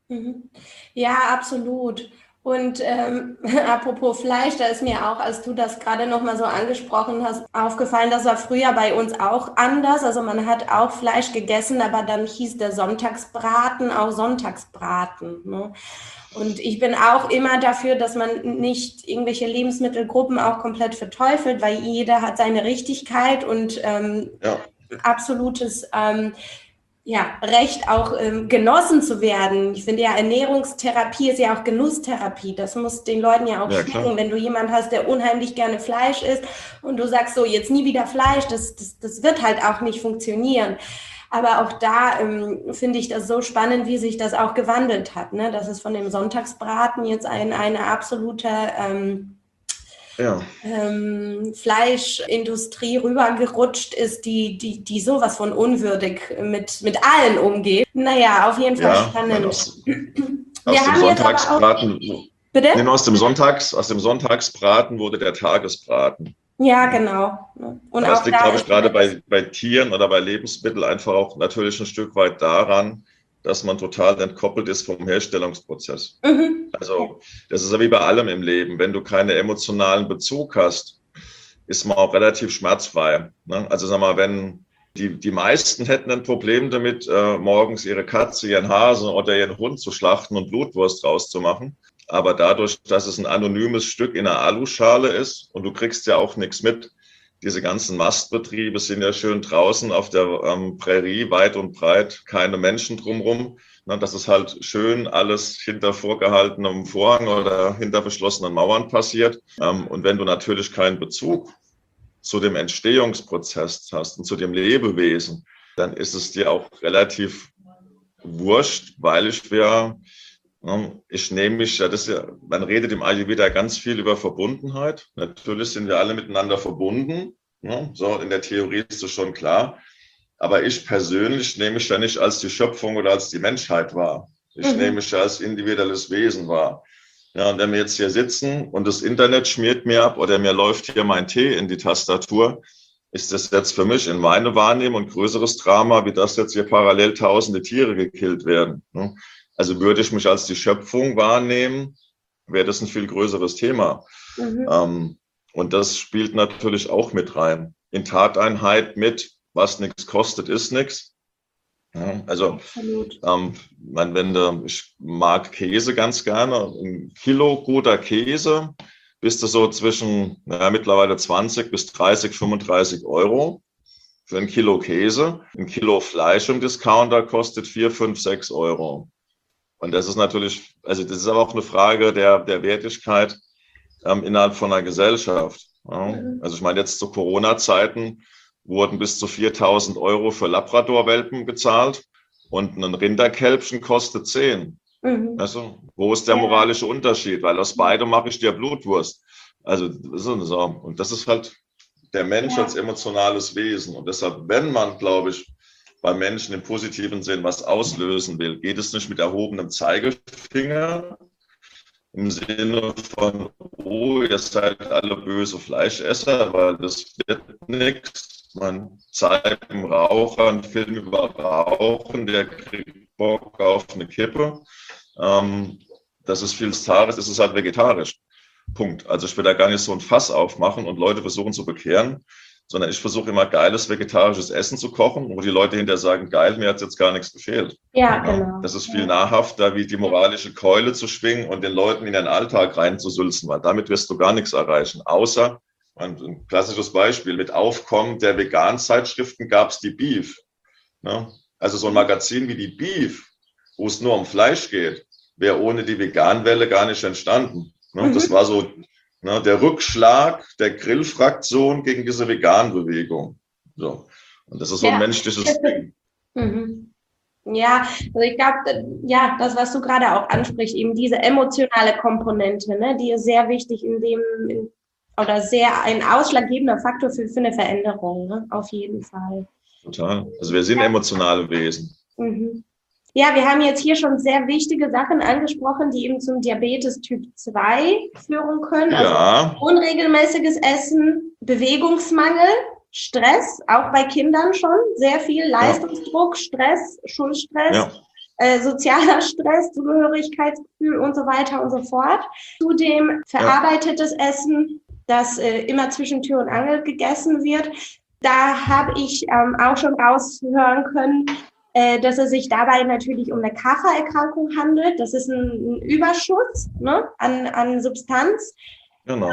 Ja, absolut. Und apropos Fleisch, da ist mir auch, als du das gerade nochmal so angesprochen hast, aufgefallen, das war früher bei uns auch anders. Also man hat auch Fleisch gegessen, aber dann hieß der Sonntagsbraten auch Sonntagsbraten. Ne? Und ich bin auch immer dafür, dass man nicht irgendwelche Lebensmittelgruppen auch komplett verteufelt, weil jeder hat seine Richtigkeit und absolutes Recht auch genossen zu werden. Ich finde ja, Ernährungstherapie ist ja auch Genusstherapie. Das muss den Leuten ja auch schmecken. Klar. Wenn du jemand hast, der unheimlich gerne Fleisch isst und du sagst so, jetzt nie wieder Fleisch, das wird halt auch nicht funktionieren. Aber auch da finde ich das so spannend, wie sich das auch gewandelt hat. Ne? Dass es von dem Sonntagsbraten jetzt eine absolute Fleischindustrie rübergerutscht ist, die sowas von unwürdig mit allen umgeht. Naja, auf jeden Fall spannend. Aus dem Sonntagsbraten, bitte? Aus dem Sonntagsbraten wurde der Tagesbraten. Ja, genau. Und das liegt, glaube ich, gerade bei Tieren oder bei Lebensmitteln einfach auch natürlich ein Stück weit daran, dass man total entkoppelt ist vom Herstellungsprozess. Also das ist ja wie bei allem im Leben. Wenn du keinen emotionalen Bezug hast, ist man auch relativ schmerzfrei. Ne? Also sag mal, wenn die meisten hätten ein Problem damit, morgens ihre Katze, ihren Hasen oder ihren Hund zu schlachten und Blutwurst rauszumachen. Aber dadurch, dass es ein anonymes Stück in einer Aluschale ist und du kriegst ja auch nichts mit, diese ganzen Mastbetriebe sind ja schön draußen auf der Prärie, weit und breit, keine Menschen drumherum. Das ist halt schön alles hinter vorgehaltenem Vorhang oder hinter verschlossenen Mauern passiert. Und wenn du natürlich keinen Bezug zu dem Entstehungsprozess hast und zu dem Lebewesen, dann ist es dir auch relativ wurscht, weil ich nehme mich, man redet im Ayurveda ganz viel über Verbundenheit. Natürlich sind wir alle miteinander verbunden. Ja, so in der Theorie ist das schon klar. Aber ich persönlich nehme mich ja nicht als die Schöpfung oder als die Menschheit wahr. Ich nehme mich ja als individuelles Wesen wahr. Ja, und wenn wir jetzt hier sitzen und das Internet schmiert mir ab oder mir läuft hier mein Tee in die Tastatur, ist das jetzt für mich in meine Wahrnehmung ein größeres Drama, wie das jetzt hier parallel tausende Tiere gekillt werden. Also würde ich mich als die Schöpfung wahrnehmen, wäre das ein viel größeres Thema. Und das spielt natürlich auch mit rein. In Tateinheit mit, was nichts kostet, ist nichts. Also, ich mag Käse ganz gerne. Ein Kilo guter Käse bist du so zwischen mittlerweile 20 bis 30, 35 Euro für ein Kilo Käse. Ein Kilo Fleisch im Discounter kostet 4, 5, 6 Euro. Und das ist natürlich, also das ist aber auch eine Frage der Wertigkeit innerhalb von einer Gesellschaft. Also ich meine, jetzt zu Corona-Zeiten wurden bis zu 4.000 Euro für Labrador-Welpen gezahlt und ein Rinderkälbchen kostet 10. Also, wo ist der moralische Unterschied? Weil aus beidem mache ich dir Blutwurst. Also, so. Und das ist halt der Mensch als emotionales Wesen. Und deshalb, wenn man, glaube ich, bei Menschen im positiven Sinn was auslösen will, geht es nicht mit erhobenem Zeigefinger im Sinne von, oh, ihr seid alle böse Fleischesser, weil das wird nichts. Man zeigt einem Raucher einen Film über Rauchen, der kriegt Bock auf eine Kippe. Das ist viel Tages, das ist halt vegetarisch. Punkt. Also ich will da gar nicht so ein Fass aufmachen und Leute versuchen zu bekehren, sondern ich versuche immer geiles vegetarisches Essen zu kochen, wo die Leute hinterher sagen, geil, mir hat jetzt gar nichts gefehlt. Ja, genau. Das ist viel nahrhafter, wie die moralische Keule zu schwingen und den Leuten in den Alltag reinzusülzen, weil damit wirst du gar nichts erreichen, außer ein klassisches Beispiel, mit Aufkommen der Vegan-Zeitschriften gab es die Beef. Also so ein Magazin wie die Beef, wo es nur um Fleisch geht, wäre ohne die Vegan-Welle gar nicht entstanden. Das war so der Rückschlag der Grillfraktion gegen diese Vegan-Bewegung. So. Und das ist so ein menschliches Ding. Ja, also ich glaube, das, was du gerade auch ansprichst, eben diese emotionale Komponente, die ist sehr wichtig oder sehr ein ausschlaggebender Faktor für eine Veränderung, auf jeden Fall. Total. Also wir sind emotionale Wesen. Ja, wir haben jetzt hier schon sehr wichtige Sachen angesprochen, die eben zum Diabetes Typ 2 führen können. Also unregelmäßiges Essen, Bewegungsmangel, Stress, auch bei Kindern schon, sehr viel Leistungsdruck, Stress, Schulstress, sozialer Stress, Zugehörigkeitsgefühl und so weiter und so fort. Zudem verarbeitetes Essen, das immer zwischen Tür und Angel gegessen wird. Da habe ich auch schon raushören können, dass es sich dabei natürlich um eine Kaffererkrankung handelt. Das ist ein Überschuss an Substanz. Genau.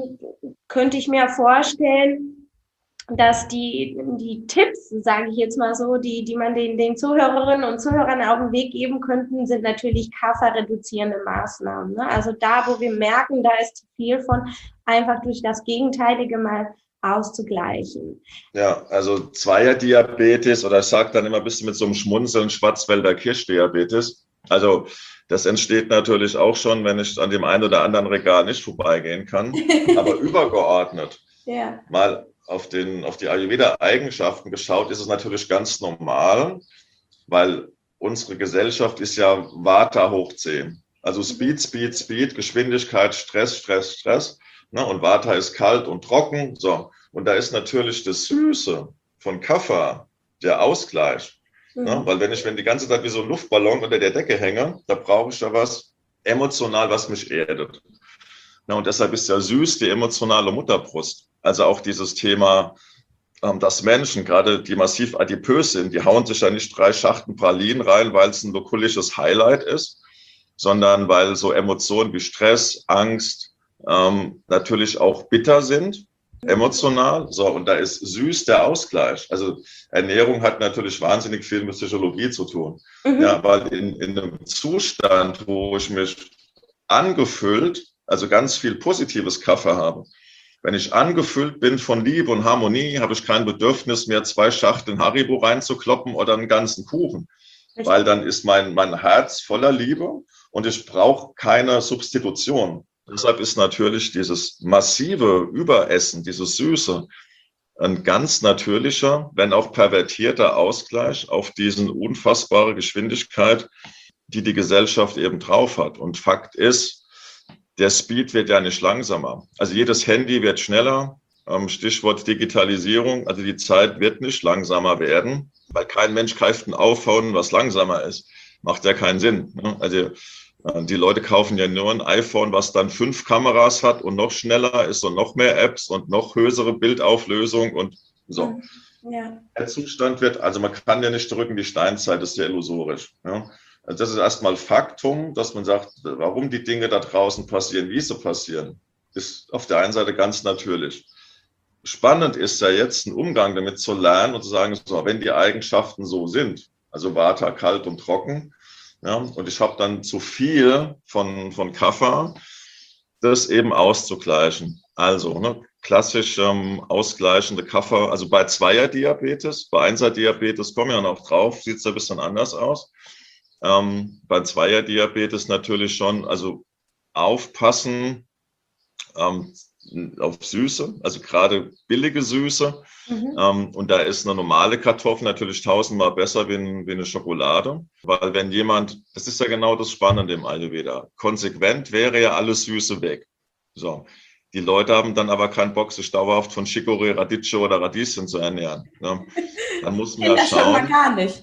Könnte ich mir vorstellen, dass die Tipps, sage ich jetzt mal so, die man den Zuhörerinnen und Zuhörern auf den Weg geben könnten, sind natürlich kafferreduzierende Maßnahmen. Also da, wo wir merken, da ist zu viel von, einfach durch das Gegenteilige mal auszugleichen. Ja, also Zweierdiabetes oder ich sage dann immer ein bisschen mit so einem Schmunzeln Schwarzwälder Kirschdiabetes. Also das entsteht natürlich auch schon, wenn ich an dem einen oder anderen Regal nicht vorbeigehen kann. Aber übergeordnet mal auf die Ayurveda-Eigenschaften geschaut, ist es natürlich ganz normal, weil unsere Gesellschaft ist ja Vata hoch 10. Also Speed, Speed, Speed, Geschwindigkeit, Stress, Stress, Stress. Und Vata ist kalt und trocken. So. Und da ist natürlich das Süße von Kapha der Ausgleich. Weil wenn die ganze Zeit wie so ein Luftballon unter der Decke hänge, da brauche ich ja was emotional, was mich erdet. Und deshalb ist ja süß die emotionale Mutterbrust. Also auch dieses Thema, dass Menschen, gerade die massiv adipös sind, die hauen sich ja nicht 3 Schachteln Pralinen rein, weil es ein lokulisches Highlight ist, sondern weil so Emotionen wie Stress, Angst, natürlich auch bitter sind, emotional. So, und da ist süß der Ausgleich. Also Ernährung hat natürlich wahnsinnig viel mit Psychologie zu tun. Ja, weil in einem Zustand, wo ich mich angefüllt, also ganz viel positives Kaffee habe, wenn ich angefüllt bin von Liebe und Harmonie, habe ich kein Bedürfnis mehr, 2 Schachteln Haribo reinzukloppen oder einen ganzen Kuchen. Weil dann ist mein Herz voller Liebe und ich brauche keine Substitution. Deshalb ist natürlich dieses massive Überessen, dieses Süße, ein ganz natürlicher, wenn auch pervertierter Ausgleich auf diesen unfassbare Geschwindigkeit, die die Gesellschaft eben drauf hat. Und Fakt ist, der Speed wird ja nicht langsamer. Also jedes Handy wird schneller, Stichwort Digitalisierung. Also die Zeit wird nicht langsamer werden, weil kein Mensch greift ein iPhone, was langsamer ist. Macht ja keinen Sinn. Ne? Also die Leute kaufen ja nur ein iPhone, was dann 5 Kameras hat und noch schneller ist und noch mehr Apps und noch höhere Bildauflösung und so. Ja. Der Zustand wird, also man kann ja nicht zurück in die Steinzeit, das ist ja illusorisch. Ja? Also das ist erstmal Faktum, dass man sagt, warum die Dinge da draußen passieren, wie sie passieren, ist auf der einen Seite ganz natürlich. Spannend ist ja jetzt, einen Umgang damit zu lernen und zu sagen, so, wenn die Eigenschaften so sind, also Vata, kalt und trocken, ja, und ich habe dann zu viel von Kapha, das eben auszugleichen. Also klassisch ausgleichende Kapha, also bei Zweierdiabetes, bei Einserdiabetes kommen wir ja noch drauf, sieht es ein bisschen anders aus. Bei Zweierdiabetes natürlich schon, also aufpassen auf Süße, also gerade billige Süße. Und da ist eine normale Kartoffel natürlich 1000-mal besser wie eine Schokolade. Weil wenn jemand, das ist ja genau das Spannende im Ayurveda, konsequent wäre ja alles Süße weg. So. Die Leute haben dann aber keinen Bock, sich dauerhaft von Chicorée, Radicchio oder Radieschen zu ernähren. Ne? Dann muss man ja schauen. Schon mal gar nicht.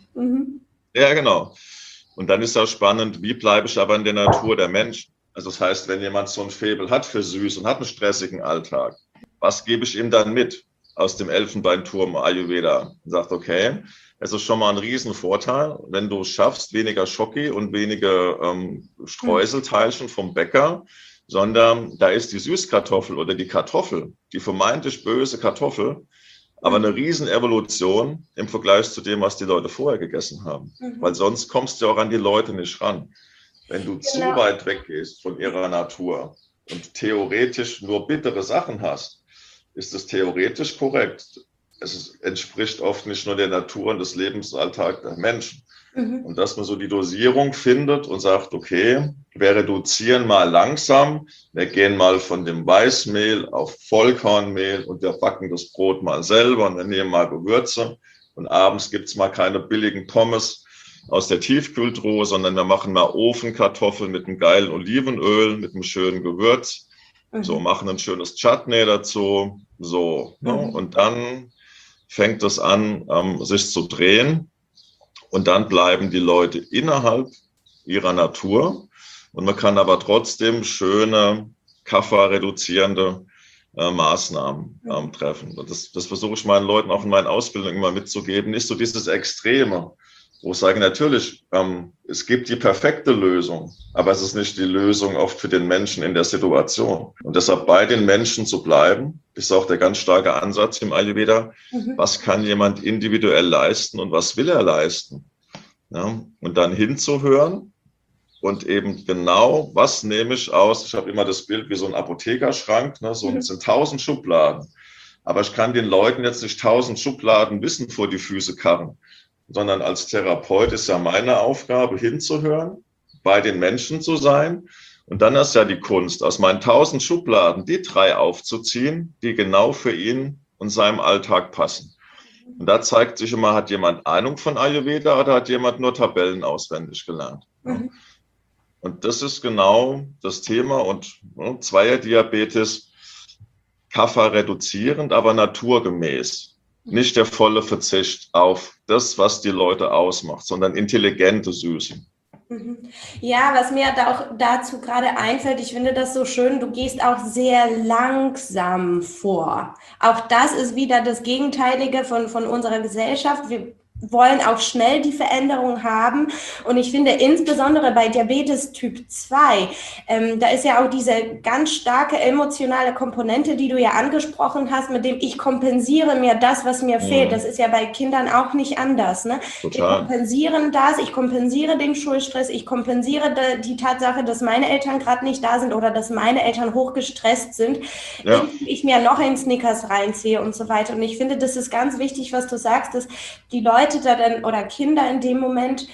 Ja, genau. Und dann ist ja spannend, wie bleibe ich aber in der Natur der Menschen? Also das heißt, wenn jemand so ein Faible hat für süß und hat einen stressigen Alltag, was gebe ich ihm dann mit aus dem Elfenbeinturm Ayurveda? Und sagt, okay, es ist schon mal ein Riesenvorteil, wenn du es schaffst, weniger Schoki und weniger Streuselteilchen vom Bäcker, sondern da ist die Süßkartoffel oder die Kartoffel, die vermeintlich böse Kartoffel, aber eine Riesenevolution im Vergleich zu dem, was die Leute vorher gegessen haben. Weil sonst kommst du auch an die Leute nicht ran. Wenn du zu weit weggehst von ihrer Natur und theoretisch nur bittere Sachen hast, ist es theoretisch korrekt. Entspricht oft nicht nur der Natur und des Lebensalltags der Menschen. Und dass man so die Dosierung findet und sagt, okay, wir reduzieren mal langsam, wir gehen mal von dem Weißmehl auf Vollkornmehl und wir backen das Brot mal selber und wir nehmen mal Gewürze und abends gibt es mal keine billigen Pommes aus der Tiefkühltruhe, sondern wir machen mal Ofenkartoffeln mit einem geilen Olivenöl, mit einem schönen Gewürz, so machen ein schönes Chutney dazu, so, ne? Und dann fängt es an, sich zu drehen. Und dann bleiben die Leute innerhalb ihrer Natur. Und man kann aber trotzdem schöne Kapha-reduzierende Maßnahmen treffen. Und das versuche ich meinen Leuten auch in meinen Ausbildungen immer mitzugeben. Nicht so dieses Extreme, wo ich sage, natürlich, es gibt die perfekte Lösung, aber es ist nicht die Lösung oft für den Menschen in der Situation. Und deshalb bei den Menschen zu bleiben, ist auch der ganz starke Ansatz im Ayurveda. Was kann jemand individuell leisten und was will er leisten? Ja, und dann hinzuhören und eben genau, was nehme ich aus? Ich habe immer das Bild wie so ein Apothekerschrank, ne? So sind 1000 Schubladen. Aber ich kann den Leuten jetzt nicht 1000 Schubladen Wissen vor die Füße karren, sondern als Therapeut ist ja meine Aufgabe, hinzuhören, bei den Menschen zu sein. Und dann ist ja die Kunst, aus meinen 1000 Schubladen die 3 aufzuziehen, die genau für ihn und seinem Alltag passen. Und da zeigt sich immer, hat jemand Ahnung von Ayurveda oder hat jemand nur Tabellen auswendig gelernt. Und das ist genau das Thema. Und Zweierdiabetes, Kapha reduzierend, aber naturgemäß. Nicht der volle Verzicht auf das, was die Leute ausmacht, sondern intelligente Süße. Ja, was mir da auch dazu gerade einfällt, ich finde das so schön, du gehst auch sehr langsam vor. Auch das ist wieder das Gegenteilige von unserer Gesellschaft. Wir wollen auch schnell die Veränderung haben. Und ich finde insbesondere bei Diabetes Typ 2, da ist ja auch diese ganz starke emotionale Komponente, die du ja angesprochen hast, mit dem ich kompensiere mir das, was mir fehlt. Das ist ja bei Kindern auch nicht anders. Ne? Wir kompensieren das, ich kompensiere den Schulstress, ich kompensiere die Tatsache, dass meine Eltern gerade nicht da sind oder dass meine Eltern hochgestresst sind, indem ich mir noch einen Snickers reinziehe und so weiter. Und ich finde, das ist ganz wichtig, was du sagst, dass die Leute da dann oder Kinder in dem Moment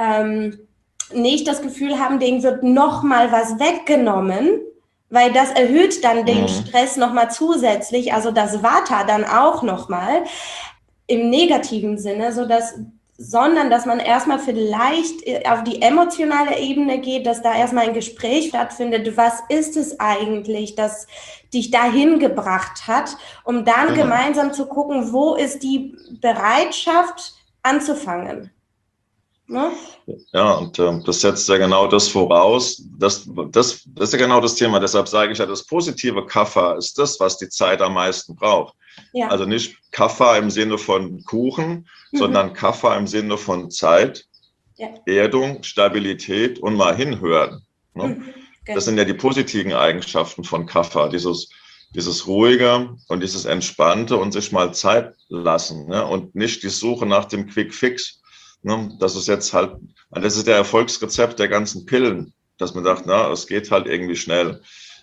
nicht das Gefühl haben, denen wird nochmal was weggenommen, weil das erhöht dann den Stress nochmal zusätzlich, also das Vata dann auch nochmal im negativen Sinne, sodass sondern dass man erstmal vielleicht auf die emotionale Ebene geht, dass da erstmal ein Gespräch stattfindet. Was ist es eigentlich, das dich dahin gebracht hat, um dann gemeinsam zu gucken, wo ist die Bereitschaft anzufangen. Ne? Ja, und das setzt ja genau das voraus. Das ist ja genau das Thema. Deshalb sage ich ja, das positive Kaffa ist das, was die Zeit am meisten braucht. Ja. Also nicht Kaffa im Sinne von Kuchen, sondern Kaffa im Sinne von Zeit, Erdung, Stabilität und mal hinhören. Ne? Das sind ja die positiven Eigenschaften von Kaffa, dieses Ruhige und dieses Entspannte und sich mal Zeit lassen, ne? Und nicht die Suche nach dem Quick Fix. Ne? Das ist jetzt halt, das ist der Erfolgsrezept der ganzen Pillen, dass man sagt, na, es geht halt irgendwie schnell.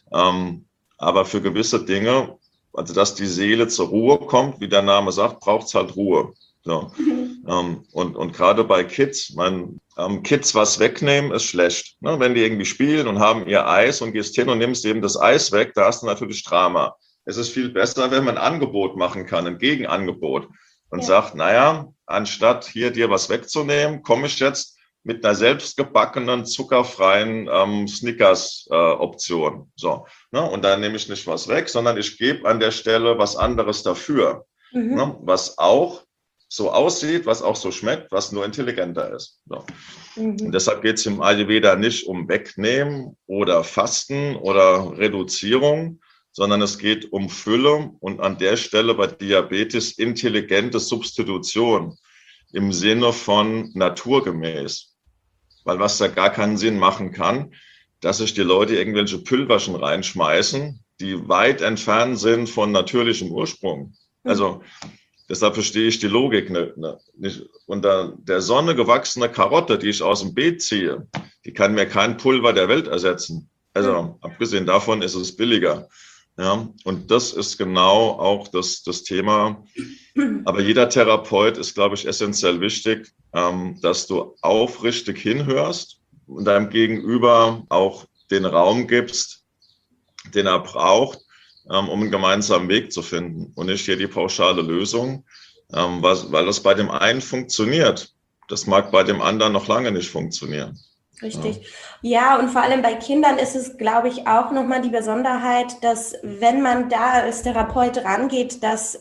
Aber für gewisse Dinge, also dass die Seele zur Ruhe kommt, wie der Name sagt, braucht es halt Ruhe. So. Und gerade bei Kids, Kids was wegnehmen ist schlecht. Ne? Wenn die irgendwie spielen und haben ihr Eis und gehst hin und nimmst eben das Eis weg, da hast du natürlich Drama. Es ist viel besser, wenn man ein Angebot machen kann, ein Gegenangebot und sagt, naja, anstatt hier dir was wegzunehmen, komme ich jetzt mit einer selbstgebackenen, zuckerfreien Snickers-Option. So, ne? Und dann nehme ich nicht was weg, sondern ich gebe an der Stelle was anderes dafür, ne? Was auch so aussieht, was auch so schmeckt, was nur intelligenter ist. So. Und deshalb geht es im Ayurveda nicht um Wegnehmen oder Fasten oder Reduzierung, sondern es geht um Fülle und an der Stelle bei Diabetes intelligente Substitution im Sinne von naturgemäß. Weil was da gar keinen Sinn machen kann, dass sich die Leute irgendwelche Pülverchen reinschmeißen, die weit entfernt sind von natürlichem Ursprung. Also deshalb verstehe ich die Logik nicht. Unter der Sonne gewachsene Karotte, die ich aus dem Beet ziehe, die kann mir kein Pulver der Welt ersetzen. Also abgesehen davon ist es billiger. Ja, und das ist genau auch das Thema. Aber jeder Therapeut ist, glaube ich, essentiell wichtig, dass du aufrichtig hinhörst und deinem Gegenüber auch den Raum gibst, den er braucht, um einen gemeinsamen Weg zu finden und nicht hier die pauschale Lösung, weil das bei dem einen funktioniert. Das mag bei dem anderen noch lange nicht funktionieren. Richtig. Ja, und vor allem bei Kindern ist es, glaube ich, auch nochmal die Besonderheit, dass wenn man da als Therapeut rangeht, dass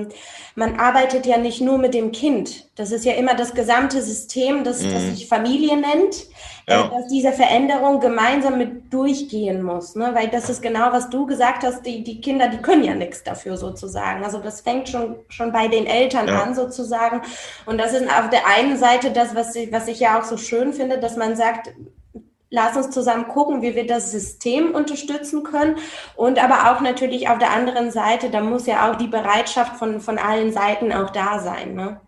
man arbeitet ja nicht nur mit dem Kind. Das ist ja immer das gesamte System, das sich Familie nennt, dass diese Veränderung gemeinsam mit durchgehen muss. Ne? Weil das ist genau, was du gesagt hast, die Kinder, die können ja nichts dafür sozusagen. Also das fängt schon bei den Eltern an sozusagen. Und das ist auf der einen Seite das, was ich ja auch so schön finde, dass man sagt, lass uns zusammen gucken, wie wir das System unterstützen können. Und aber auch natürlich auf der anderen Seite, da muss ja auch die Bereitschaft von allen Seiten auch da sein. Ne?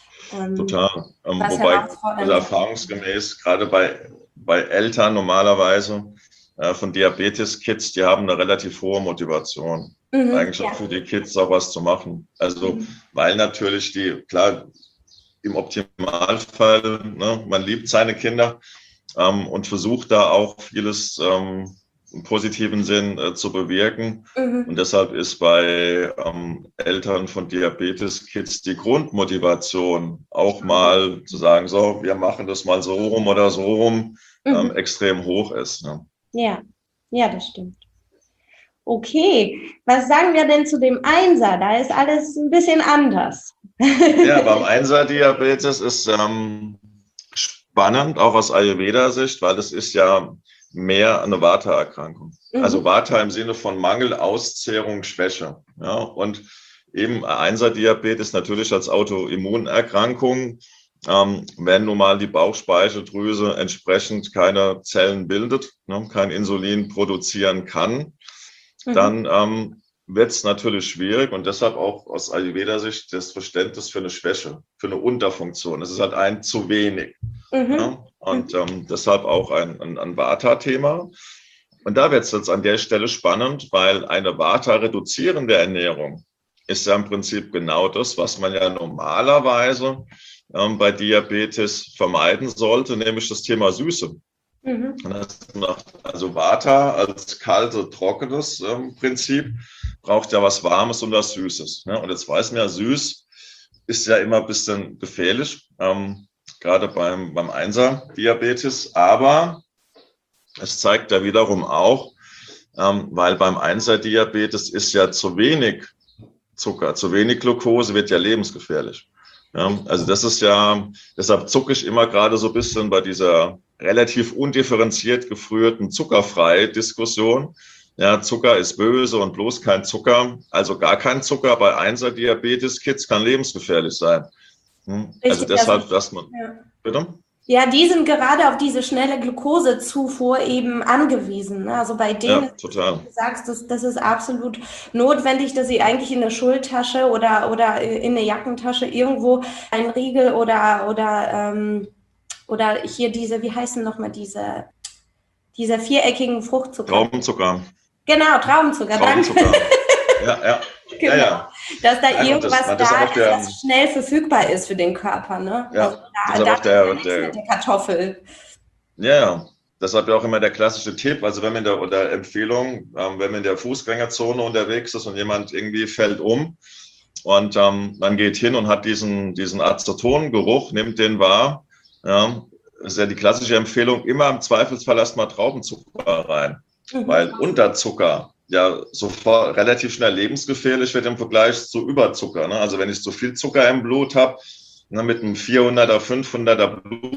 Total. Wobei, also erfahrungsgemäß, gerade bei Eltern normalerweise von Diabetes-Kids, die haben eine relativ hohe Motivation, eigentlich auch für die Kids auch was zu machen. Also, weil natürlich klar, im Optimalfall, ne, man liebt seine Kinder, und versucht da auch vieles im positiven Sinn zu bewirken. Und deshalb ist bei Eltern von Diabetes-Kids die Grundmotivation auch mal zu sagen, so, wir machen das mal so rum oder so rum, extrem hoch ist. Ne? Ja, das stimmt. Okay, was sagen wir denn zu dem Einser? Da ist alles ein bisschen anders. Ja, beim Einser-Diabetes ist spannend, auch aus Ayurveda-Sicht, weil es ist ja mehr eine Vata-Erkrankung. Also Vata im Sinne von Mangel, Auszehrung, Schwäche. Ja, und eben Einser-Diabetes natürlich als Autoimmunerkrankung, wenn nun mal die Bauchspeicheldrüse entsprechend keine Zellen bildet, ne, kein Insulin produzieren kann, dann wird es natürlich schwierig und deshalb auch aus Ayurveda-Sicht das Verständnis für eine Schwäche, für eine Unterfunktion. Es ist halt ein zu wenig. Ja? Und deshalb auch ein Vata-Thema. Und da wird es jetzt an der Stelle spannend, weil eine Vata-reduzierende Ernährung ist ja im Prinzip genau das, was man ja normalerweise bei Diabetes vermeiden sollte, nämlich das Thema Süße. Also Vata als kalte, trockenes Prinzip braucht ja was Warmes und was Süßes. Ne? Und jetzt weiß man ja, süß ist ja immer ein bisschen gefährlich, gerade beim 1er-Diabetes. Aber es zeigt ja wiederum auch, weil beim 1er-Diabetes ist ja zu wenig Zucker, zu wenig Glucose wird ja lebensgefährlich. Ja, also das ist ja, deshalb zucke ich immer gerade so ein bisschen bei dieser relativ undifferenziert geführten zuckerfreie Diskussion. Ja, Zucker ist böse und bloß kein Zucker, also gar kein Zucker bei 1er-Diabetes-Kids kann lebensgefährlich sein. Also Richtig, deshalb, dass man, bitte? Ja, die sind gerade auf diese schnelle Glukosezufuhr eben angewiesen. Ne? Also bei denen, Ja, total. wie du sagst, das ist absolut notwendig, dass sie eigentlich in der Schultasche oder in der Jackentasche irgendwo ein Riegel oder hier diese, wie heißen nochmal diese viereckigen Fruchtzucker. Traubenzucker. Genau, Traubenzucker. Traubenzucker. Ja. Genau. Ja. Dass da Nein, irgendwas das da ist, ist, was schnell verfügbar ist für den Körper. Ne? Ja, Also das ist da auch mit der Kartoffel. Ja, deshalb ja auch immer der klassische Tipp, also wenn man oder Empfehlung, wenn man in der Fußgängerzone unterwegs ist und jemand irgendwie fällt um und man geht hin und hat diesen Acetongeruch, nimmt den wahr, ja, ist ja die klassische Empfehlung, immer im Zweifelsfall erstmal Traubenzucker rein, weil Unterzucker ja sofort relativ schnell lebensgefährlich wird im Vergleich zu Überzucker. Ne? Also wenn ich zu viel Zucker im Blut habe, mit einem 400er, 500er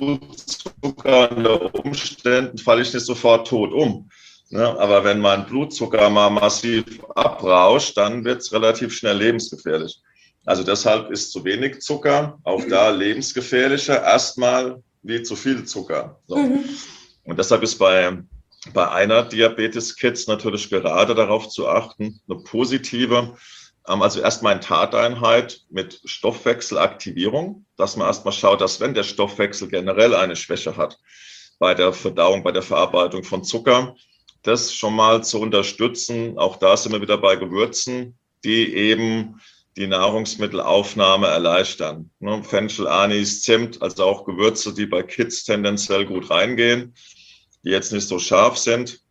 Blutzucker unter Umständen falle ich nicht sofort tot um. Aber wenn mein Blutzucker mal massiv abrauscht, dann wird es relativ schnell lebensgefährlich. Also deshalb ist zu wenig Zucker auch da lebensgefährlicher erstmal wie zu viel Zucker. So. Und deshalb ist bei einer Diabetes-Kids natürlich gerade darauf zu achten, eine positive, also erstmal eine Tateinheit mit Stoffwechselaktivierung, dass man erstmal schaut, dass wenn der Stoffwechsel generell eine Schwäche hat bei der Verdauung, bei der Verarbeitung von Zucker, das schon mal zu unterstützen. Auch da sind wir wieder bei Gewürzen, die eben die Nahrungsmittelaufnahme erleichtern. Fenchel, Anis, Zimt, also auch Gewürze, die bei Kids tendenziell gut reingehen, die jetzt nicht so scharf sind.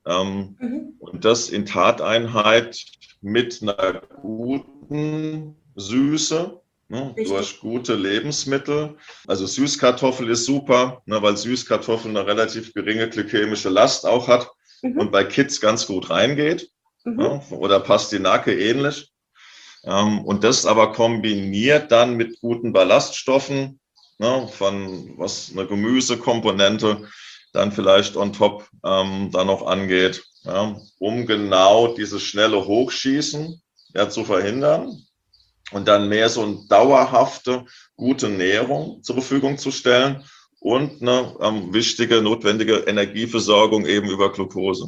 Und das in Tateinheit mit einer guten Süße, durch gute Lebensmittel. Also Süßkartoffel ist super, weil Süßkartoffel eine relativ geringe glykämische Last auch hat und bei Kids ganz gut reingeht. Oder Pastinake ähnlich. Und das aber kombiniert dann mit guten Ballaststoffen, von was eine Gemüsekomponente dann vielleicht on top dann noch angeht, um genau dieses schnelle Hochschießen zu verhindern und dann mehr so eine dauerhafte, gute Nährung zur Verfügung zu stellen und eine wichtige, notwendige Energieversorgung eben über Glucose.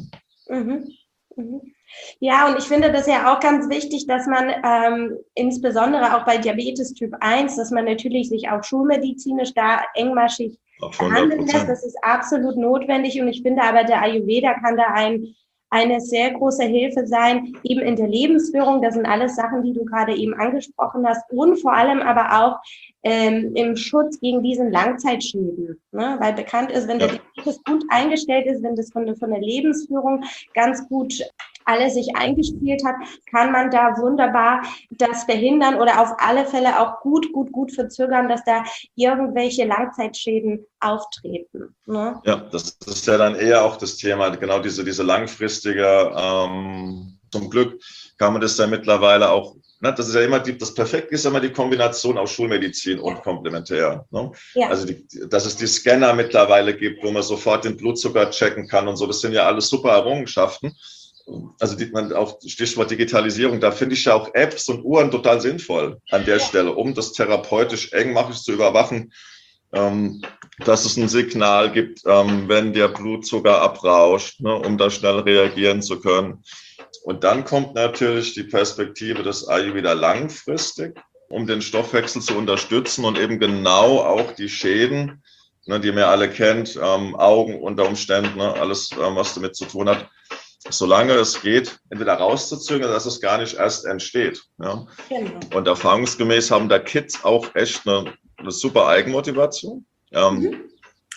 Ja, und ich finde das ja auch ganz wichtig, dass man insbesondere auch bei Diabetes Typ 1, dass man natürlich sich auch schulmedizinisch da engmaschig behandeln lässt. Das ist absolut notwendig und ich finde aber, der Ayurveda kann da eine sehr große Hilfe sein, eben in der Lebensführung. Das sind alles Sachen, die du gerade eben angesprochen hast und vor allem aber auch im Schutz gegen diesen Langzeitschäden. Ne? Weil bekannt ist, wenn der Diabetes gut eingestellt ist, wenn das von der Lebensführung ganz gut alles sich eingespielt hat, kann man da wunderbar das verhindern oder auf alle Fälle auch gut verzögern, dass da irgendwelche Langzeitschäden auftreten. Ne? Ja, das ist ja dann eher auch das Thema, genau diese langfristige, zum Glück kann man das ja mittlerweile auch, das ist ja immer das Perfekte ist immer die Kombination aus Schulmedizin und komplementär. Ne? Ja. Also, dass es die Scanner mittlerweile gibt, wo man sofort den Blutzucker checken kann und so, das sind ja alles super Errungenschaften. Also man auch Stichwort Digitalisierung, da finde ich ja auch Apps und Uhren total sinnvoll an der Stelle, um das therapeutisch engmaschig zu überwachen, dass es ein Signal gibt, wenn der Blutzucker abrauscht, um da schnell reagieren zu können. Und dann kommt natürlich die Perspektive des Ayurveda langfristig, um den Stoffwechsel zu unterstützen und eben genau auch die Schäden, die man alle kennt, Augen unter Umständen, alles, was damit zu tun hat, solange es geht, entweder rauszuzögern, dass es gar nicht erst entsteht. Ja? Genau. Und erfahrungsgemäß haben da Kids auch echt eine super Eigenmotivation.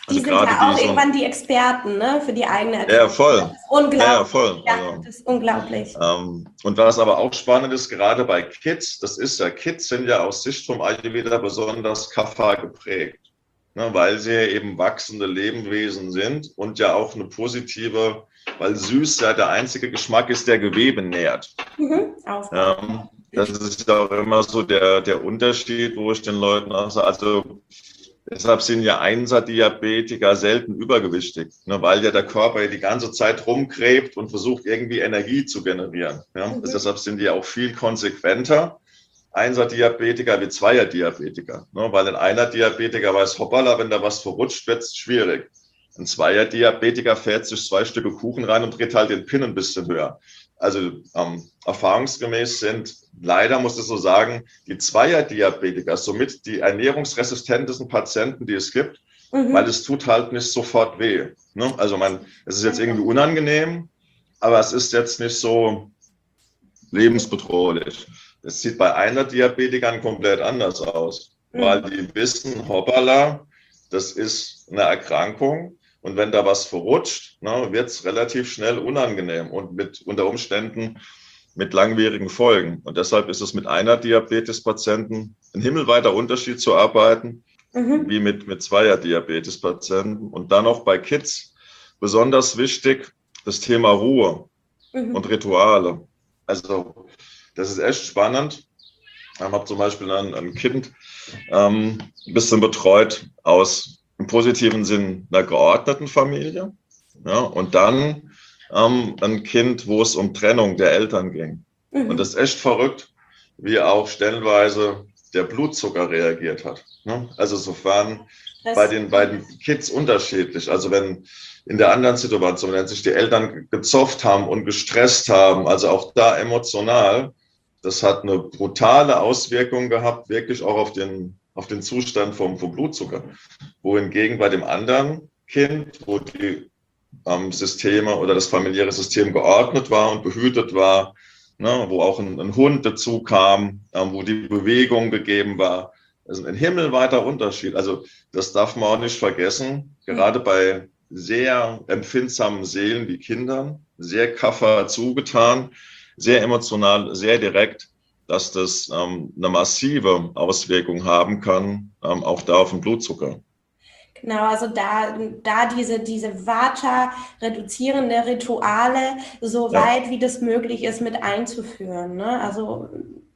Die sind ja auch irgendwann die Experten, ne, für die eigene Erkrankung. Ja, voll. Das ist unglaublich. Ja, voll. Ja, das ist unglaublich. Und was aber auch spannend ist, gerade bei Kids, Kids sind ja aus Sicht vom Ayurveda besonders Kapha geprägt, ne, weil sie ja eben wachsende Lebewesen sind und ja auch eine positive, weil süß ja der einzige Geschmack ist, der Gewebe nährt. Das ist auch immer so der Unterschied, wo ich den Leuten auch sage, also deshalb sind ja Einser-Diabetiker selten übergewichtig, ne, weil ja der Körper die ganze Zeit rumgräbt und versucht, irgendwie Energie zu generieren. Ja. Deshalb sind die auch viel konsequenter, Einser-Diabetiker wie Zweier-Diabetiker. Ne, weil ein Einer-Diabetiker weiß, hoppala, wenn da was verrutscht, wird es schwierig. Ein Zweier-Diabetiker fährt sich 2 Stücke Kuchen rein und dreht halt den Pin ein bisschen höher. Also erfahrungsgemäß sind leider, muss ich so sagen, die Zweier-Diabetiker somit die ernährungsresistentesten Patienten, die es gibt, weil es tut halt nicht sofort weh. Ne? Also es ist jetzt irgendwie unangenehm, aber es ist jetzt nicht so lebensbedrohlich. Es sieht bei Einer-Diabetikern komplett anders aus, weil die wissen, hoppala, das ist eine Erkrankung. Und wenn da was verrutscht, ne, wird es relativ schnell unangenehm und unter Umständen mit langwierigen Folgen. Und deshalb ist es mit einer Diabetespatienten ein himmelweiter Unterschied zu arbeiten, wie mit zweier Diabetespatienten. Und dann auch bei Kids besonders wichtig das Thema Ruhe und Rituale. Also das ist echt spannend. Ich habe zum Beispiel ein Kind ein bisschen betreut aus im positiven Sinn einer geordneten Familie, ja, und dann ein Kind, wo es um Trennung der Eltern ging. Und das ist echt verrückt, wie auch stellenweise der Blutzucker reagiert hat. Ne? Also sofern bei den beiden Kids unterschiedlich. Also wenn in der anderen Situation, wenn sich die Eltern gezofft haben und gestresst haben, also auch da emotional, das hat eine brutale Auswirkung gehabt, wirklich auch auf den Zustand vom Blutzucker. Wohingegen bei dem anderen Kind, wo die Systeme oder das familiäre System geordnet war und behütet war, ne, wo auch ein Hund dazu kam, wo die Bewegung gegeben war, das ist ein himmelweiter Unterschied. Also das darf man auch nicht vergessen, gerade bei sehr empfindsamen Seelen wie Kindern, sehr Kapha zugetan, sehr emotional, sehr direkt, dass das eine massive Auswirkung haben kann, auch da auf den Blutzucker. Genau, also da diese Vata-reduzierende Rituale, so weit wie das möglich ist, mit einzuführen. Ne? Also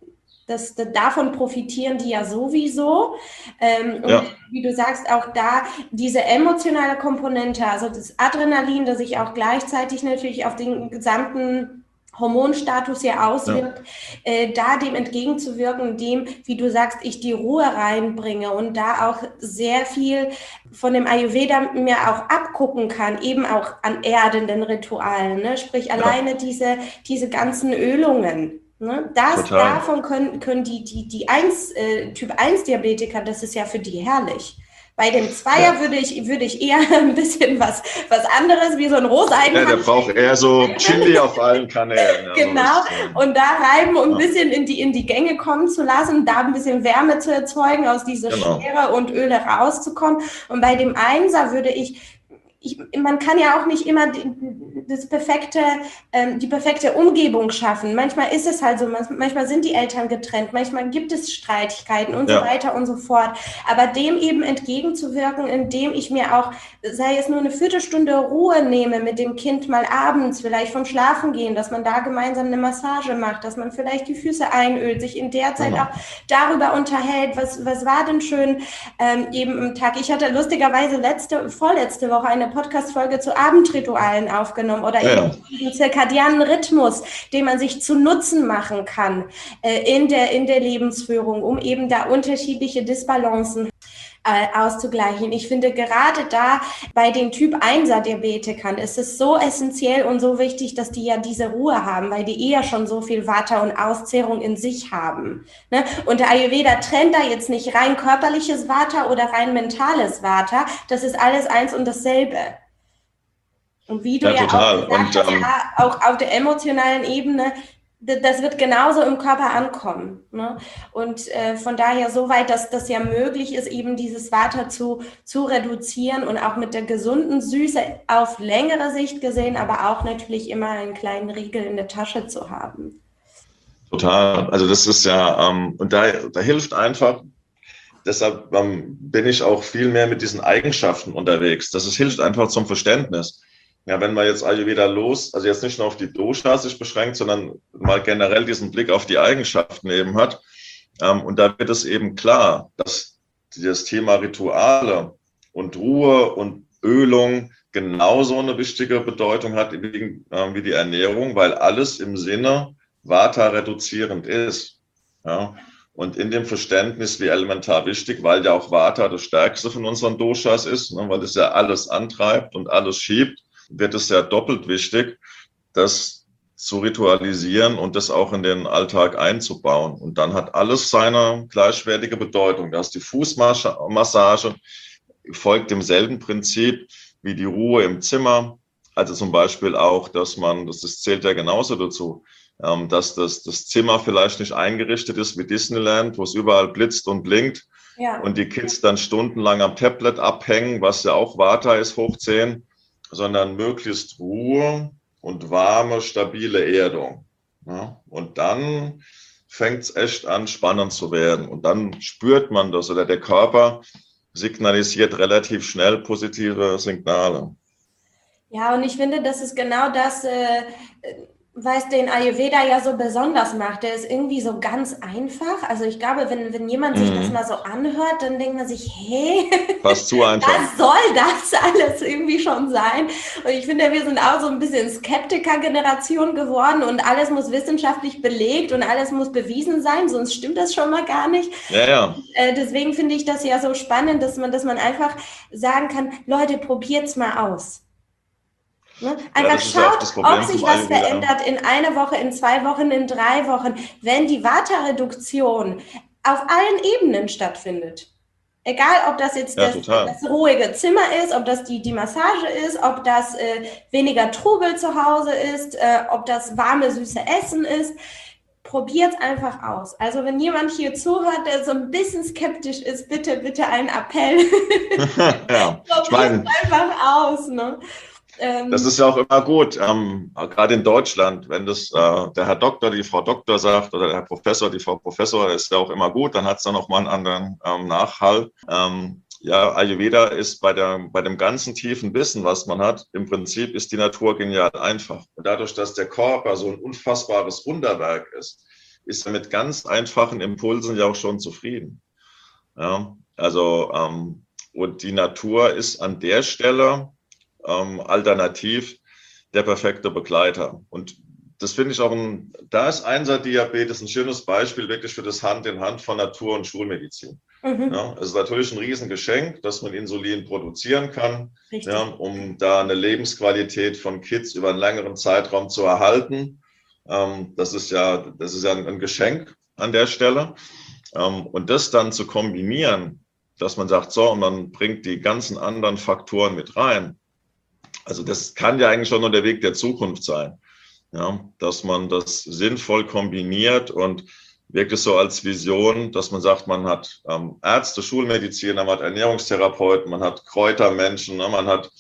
davon profitieren die ja sowieso. Und wie du sagst, auch da diese emotionale Komponente, also das Adrenalin, das sich auch gleichzeitig natürlich auf den gesamten Hormonstatus ja auswirkt, da dem entgegenzuwirken, indem, wie du sagst, ich die Ruhe reinbringe und da auch sehr viel von dem Ayurveda mir auch abgucken kann, eben auch an erdenden Ritualen, ne? Sprich alleine diese ganzen Ölungen. Ne? Davon können die Typ 1 Diabetiker, das ist ja für die herrlich. Bei dem Zweier würde ich eher ein bisschen was anderes, wie so ein Roseisen. Ja, der braucht eher so Chili auf allen Kanälen. Genau, und da reiben und ein bisschen in die Gänge kommen zu lassen, da ein bisschen Wärme zu erzeugen, aus dieser Schwere und Öle rauszukommen. Und bei dem Einser würde man kann ja auch nicht immer die perfekte Umgebung schaffen. Manchmal ist es halt so, manchmal sind die Eltern getrennt, manchmal gibt es Streitigkeiten und so weiter und so fort. Aber dem eben entgegenzuwirken, indem ich mir auch, sei es nur eine Viertelstunde Ruhe nehme mit dem Kind mal abends, vielleicht vom Schlafen gehen, dass man da gemeinsam eine Massage macht, dass man vielleicht die Füße einölt, sich in der Zeit auch darüber unterhält, was war denn schön eben im Tag. Ich hatte lustigerweise vorletzte Woche eine Podcast-Folge zu Abendritualen aufgenommen oder eben diesen zirkadianen Rhythmus, den man sich zu Nutzen machen kann in der Lebensführung, um eben da unterschiedliche Disbalancen auszugleichen. Ich finde gerade da bei den Typ-1er-Diabetikern ist es so essentiell und so wichtig, dass die ja diese Ruhe haben, weil die eher schon so viel Vata und Auszehrung in sich haben. Ne? Und der Ayurveda trennt da jetzt nicht rein körperliches Vata oder rein mentales Vata. Das ist alles eins und dasselbe. Und wie du auch gesagt hast, auch auf der emotionalen Ebene, das wird genauso im Körper ankommen. Ne? Und von daher so weit, dass das ja möglich ist, eben dieses Vata zu reduzieren und auch mit der gesunden Süße auf längere Sicht gesehen, aber auch natürlich immer einen kleinen Riegel in der Tasche zu haben. Total. Also das ist ja, und da hilft einfach, deshalb bin ich auch viel mehr mit diesen Eigenschaften unterwegs. Hilft einfach zum Verständnis. Ja, wenn man jetzt Ayurveda also jetzt nicht nur auf die Doshas sich beschränkt, sondern mal generell diesen Blick auf die Eigenschaften eben hat. Und da wird es eben klar, dass das Thema Rituale und Ruhe und Ölung genauso eine wichtige Bedeutung hat wie die Ernährung, weil alles im Sinne Vata reduzierend ist. Ja. Und in dem Verständnis, wie elementar wichtig, weil ja auch Vata das stärkste von unseren Doshas ist, ne, weil es ja alles antreibt und alles schiebt, wird es ja doppelt wichtig, das zu ritualisieren und das auch in den Alltag einzubauen. Und dann hat alles seine gleichwertige Bedeutung. Da ist die Fußmassage, folgt demselben Prinzip wie die Ruhe im Zimmer. Also zum Beispiel auch, das zählt ja genauso dazu, dass das Zimmer vielleicht nicht eingerichtet ist wie Disneyland, wo es überall blitzt und blinkt, ja, und die Kids dann stundenlang am Tablet abhängen, was ja auch Vata ist, hoch 10, sondern möglichst Ruhe und warme, stabile Erdung. Ja, und dann fängt es echt an, spannend zu werden. Und dann spürt man das, oder der Körper signalisiert relativ schnell positive Signale. Ja, und ich finde, das ist genau das, was den Ayurveda ja so besonders macht. Der ist irgendwie so ganz einfach. Also ich glaube, wenn jemand sich das mal so anhört, dann denkt man sich, hey, fast zu einfach. Was soll das alles irgendwie schon sein? Und ich finde, wir sind auch so ein bisschen Skeptiker-Generation geworden und alles muss wissenschaftlich belegt und alles muss bewiesen sein, sonst stimmt das schon mal gar nicht. Ja. Deswegen finde ich das ja so spannend, dass man einfach sagen kann, Leute, probiert's mal aus. Ne? Einfach schaut, ob sich was verändert in einer Woche, in 2 Wochen, in 3 Wochen, wenn die Vata-Reduktion auf allen Ebenen stattfindet. Egal, ob das jetzt das ruhige Zimmer ist, ob das die Massage ist, ob das weniger Trubel zu Hause ist, ob das warme, süße Essen ist. Probiert es einfach aus. Also wenn jemand hier zuhört, der so ein bisschen skeptisch ist, bitte einen Appell. Ja, probiert es einfach aus. Ne? Das ist ja auch immer gut, gerade in Deutschland, wenn das der Herr Doktor, die Frau Doktor sagt oder der Herr Professor, die Frau Professor, ist ja auch immer gut, dann hat es dann auch mal einen anderen Nachhall. Ja, Ayurveda ist bei dem ganzen tiefen Wissen, was man hat, im Prinzip ist die Natur genial einfach. Und dadurch, dass der Körper so ein unfassbares Wunderwerk ist er mit ganz einfachen Impulsen ja auch schon zufrieden. Ja, also, und die Natur ist an der Stelle alternativ der perfekte Begleiter. Und das finde ich auch da ist Einserdiabetes ein schönes Beispiel wirklich für das Hand in Hand von Natur und Schulmedizin. Ja, es ist natürlich ein Riesengeschenk, dass man Insulin produzieren kann, ja, um da eine Lebensqualität von Kids über einen längeren Zeitraum zu erhalten. Das ist ja ein Geschenk an der Stelle. Und das dann zu kombinieren, dass man sagt, so, und man bringt die ganzen anderen Faktoren mit rein. Also das kann ja eigentlich schon nur der Weg der Zukunft sein, ja, dass man das sinnvoll kombiniert und wirklich so als Vision, dass man sagt, man hat Ärzte, Schulmediziner, man hat Ernährungstherapeuten, man hat Kräutermenschen, ne, man hat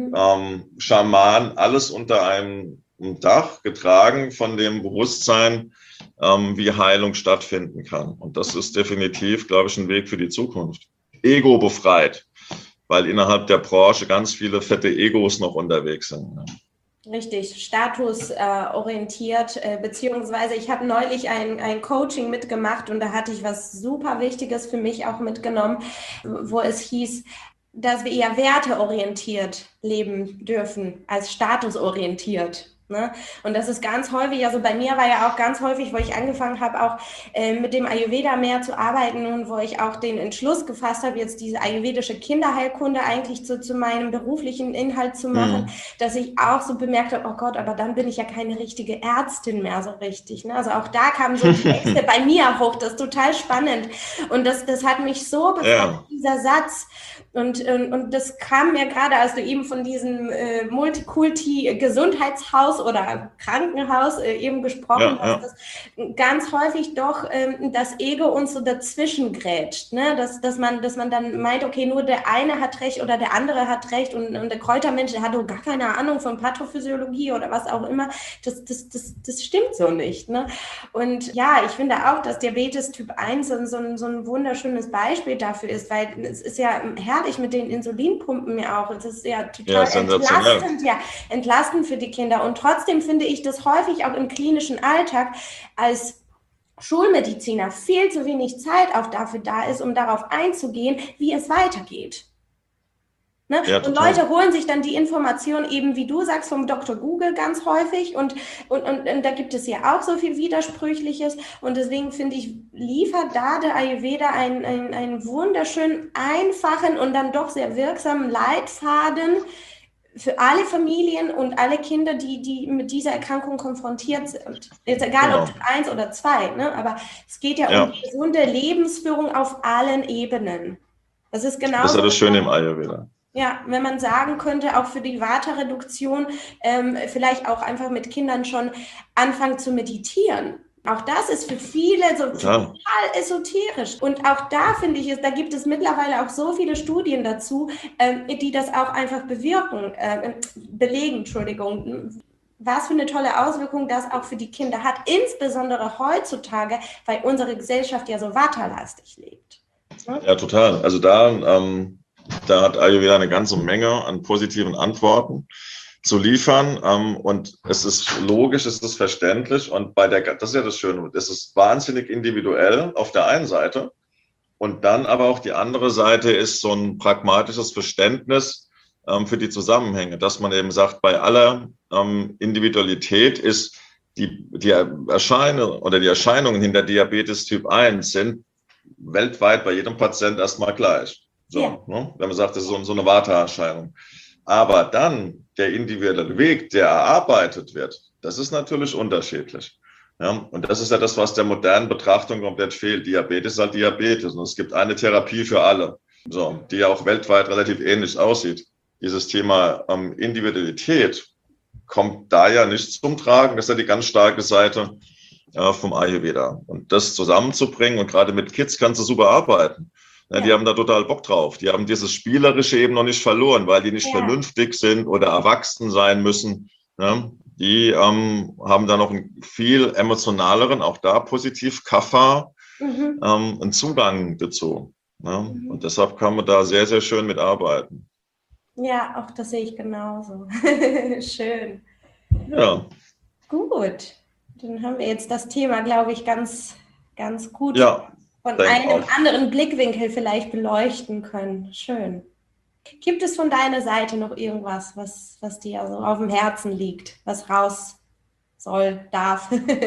Schamanen, alles unter einem Dach getragen von dem Bewusstsein, wie Heilung stattfinden kann. Und das ist definitiv, glaube ich, ein Weg für die Zukunft. Ego befreit, weil innerhalb der Branche ganz viele fette Egos noch unterwegs sind. Richtig, statusorientiert, beziehungsweise ich habe neulich ein Coaching mitgemacht und da hatte ich was super Wichtiges für mich auch mitgenommen, wo es hieß, dass wir eher werteorientiert leben dürfen als statusorientiert. Ne? Und das ist ganz häufig, also bei mir war ja auch ganz häufig, wo ich angefangen habe, auch mit dem Ayurveda mehr zu arbeiten und wo ich auch den Entschluss gefasst habe, jetzt diese ayurvedische Kinderheilkunde eigentlich zu meinem beruflichen Inhalt zu machen, dass ich auch so bemerkt habe, oh Gott, aber dann bin ich ja keine richtige Ärztin mehr so richtig. Ne? Also auch da kamen so die Ängste bei mir hoch, das ist total spannend. Und das hat mich so befreit, dieser Satz. Und das kam mir gerade, als du eben von diesem Multikulti-Gesundheitshaus oder Krankenhaus eben gesprochen, dass das ganz häufig doch das Ego uns so dazwischen grätscht, ne? Dass man dann meint, okay, nur der eine hat recht oder der andere hat recht und der Kräutermensch, der hat doch gar keine Ahnung von Pathophysiologie oder was auch immer. Das stimmt so nicht, ne? Und ja, ich finde auch, dass Diabetes Typ 1 so ein wunderschönes Beispiel dafür ist, weil es ist ja herrlich mit den Insulinpumpen ja auch. Es ist ja total entlastend für die Kinder. Und trotzdem finde ich das häufig auch im klinischen Alltag als Schulmediziner viel zu wenig Zeit auch dafür da ist, um darauf einzugehen, wie es weitergeht. Ne? Ja, und Leute holen sich dann die Information eben, wie du sagst, vom Dr. Google ganz häufig und da gibt es ja auch so viel Widersprüchliches und deswegen finde ich, liefert da der Ayurveda einen wunderschön einfachen und dann doch sehr wirksamen Leitfaden für alle Familien und alle Kinder, die mit dieser Erkrankung konfrontiert sind. Jetzt egal, ob Typ 1 oder 2, ne? Aber es geht ja um die gesunde Lebensführung auf allen Ebenen. Das ist genau. Das ist ja das Schöne im Ayurveda. Ja, wenn man sagen könnte, auch für die Vata-Reduktion, vielleicht auch einfach mit Kindern schon anfangen zu meditieren. Auch das ist für viele so total esoterisch. Und auch da finde ich, da gibt es mittlerweile auch so viele Studien dazu, die das auch einfach belegen, was für eine tolle Auswirkung das auch für die Kinder hat, insbesondere heutzutage, weil unsere Gesellschaft ja so vata-lastig lebt. Ja, total. Also da hat Ayurveda eine ganze Menge an positiven Antworten zu liefern. Und es ist logisch, es ist verständlich. Und das ist ja das Schöne, es ist wahnsinnig individuell auf der einen Seite. Und dann aber auch die andere Seite ist so ein pragmatisches Verständnis für die Zusammenhänge, dass man eben sagt, bei aller Individualität ist die Erscheinungen hinter Diabetes Typ 1 sind weltweit bei jedem Patient erstmal gleich. So, ne? Wenn man sagt, das ist so eine Vata-Erscheinung. Aber dann der individuelle Weg, der erarbeitet wird, das ist natürlich unterschiedlich. Ja? Und das ist ja das, was der modernen Betrachtung komplett fehlt. Diabetes ist halt Diabetes. Und es gibt eine Therapie für alle, so, die ja auch weltweit relativ ähnlich aussieht. Dieses Thema Individualität kommt da ja nicht zum Tragen. Das ist ja die ganz starke Seite vom Ayurveda. Und das zusammenzubringen, und gerade mit Kids kannst du super arbeiten. Ja, die haben da total Bock drauf. Die haben dieses Spielerische eben noch nicht verloren, weil die nicht vernünftig sind oder erwachsen sein müssen. Ja, die haben da noch einen viel emotionaleren, auch da positiv, Kapha, einen Zugang dazu. Ja, und deshalb kann man da sehr, sehr schön mitarbeiten. Ja, auch das sehe ich genauso. Schön. Ja. Gut. Dann haben wir jetzt das Thema, glaube ich, ganz, ganz gut von einem anderen Blickwinkel vielleicht beleuchten können. Schön. Gibt es von deiner Seite noch irgendwas, was dir so auf dem Herzen liegt, was raus soll, darf?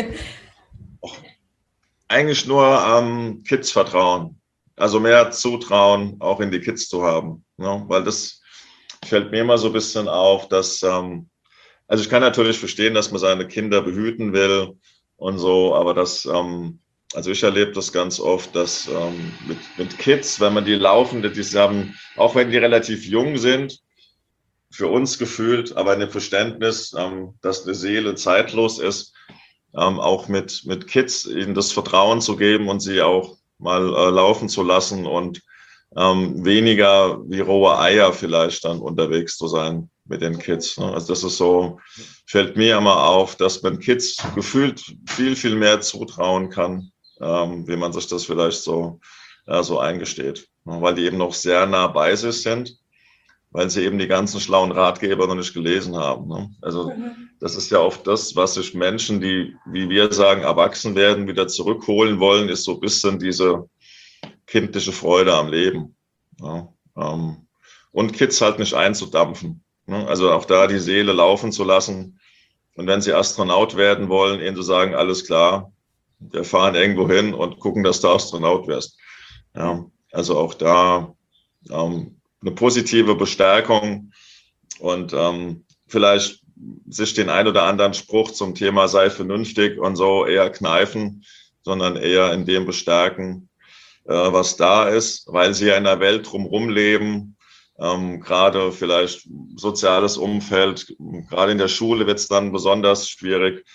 Eigentlich nur Kids vertrauen. Also mehr Zutrauen auch in die Kids zu haben. Ne? Weil das fällt mir immer so ein bisschen auf, dass, also ich kann natürlich verstehen, dass man seine Kinder behüten will und so, aber das, also ich erlebe das ganz oft, dass mit Kids, wenn man die laufen, die haben, auch wenn die relativ jung sind, für uns gefühlt, aber in dem Verständnis, dass eine Seele zeitlos ist, auch mit Kids ihnen das Vertrauen zu geben und sie auch mal laufen zu lassen und weniger wie rohe Eier vielleicht dann unterwegs zu sein mit den Kids. Ne? Also das ist so, fällt mir immer auf, dass man Kids gefühlt viel, viel mehr zutrauen kann, wie man sich das vielleicht so eingesteht. Ne? Weil die eben noch sehr nah bei sich sind, weil sie eben die ganzen schlauen Ratgeber noch nicht gelesen haben. Ne? Also das ist ja oft das, was sich Menschen, die, wie wir sagen, erwachsen werden, wieder zurückholen wollen, ist so ein bisschen diese kindliche Freude am Leben. Ja, und Kids halt nicht einzudampfen. Ne? Also auch da die Seele laufen zu lassen. Und wenn sie Astronaut werden wollen, ihnen zu sagen, alles klar, wir fahren irgendwo hin und gucken, dass du Astronaut wirst. Ja, also auch da eine positive Bestärkung und vielleicht sich den ein oder anderen Spruch zum Thema sei vernünftig und so eher kneifen, sondern eher in dem bestärken, was da ist, weil sie ja in einer Welt drumherum leben, Gerade vielleicht soziales Umfeld, gerade in der Schule wird es dann besonders schwierig,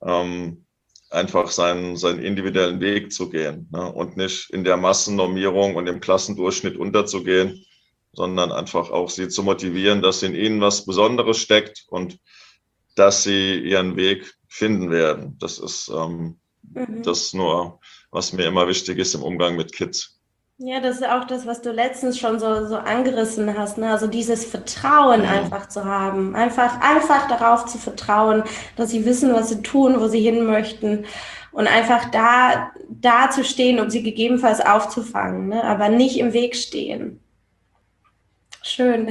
einfach seinen individuellen Weg zu gehen, ne? Und nicht in der Massennormierung und im Klassendurchschnitt unterzugehen, sondern einfach auch sie zu motivieren, dass in ihnen was Besonderes steckt und dass sie ihren Weg finden werden. Das ist das nur, was mir immer wichtig ist im Umgang mit Kids. Ja, das ist auch das, was du letztens schon so angerissen hast, ne? Also dieses Vertrauen einfach zu haben. Einfach darauf zu vertrauen, dass sie wissen, was sie tun, wo sie hin möchten. Und einfach da zu stehen, um sie gegebenenfalls aufzufangen, ne? Aber nicht im Weg stehen. Schön.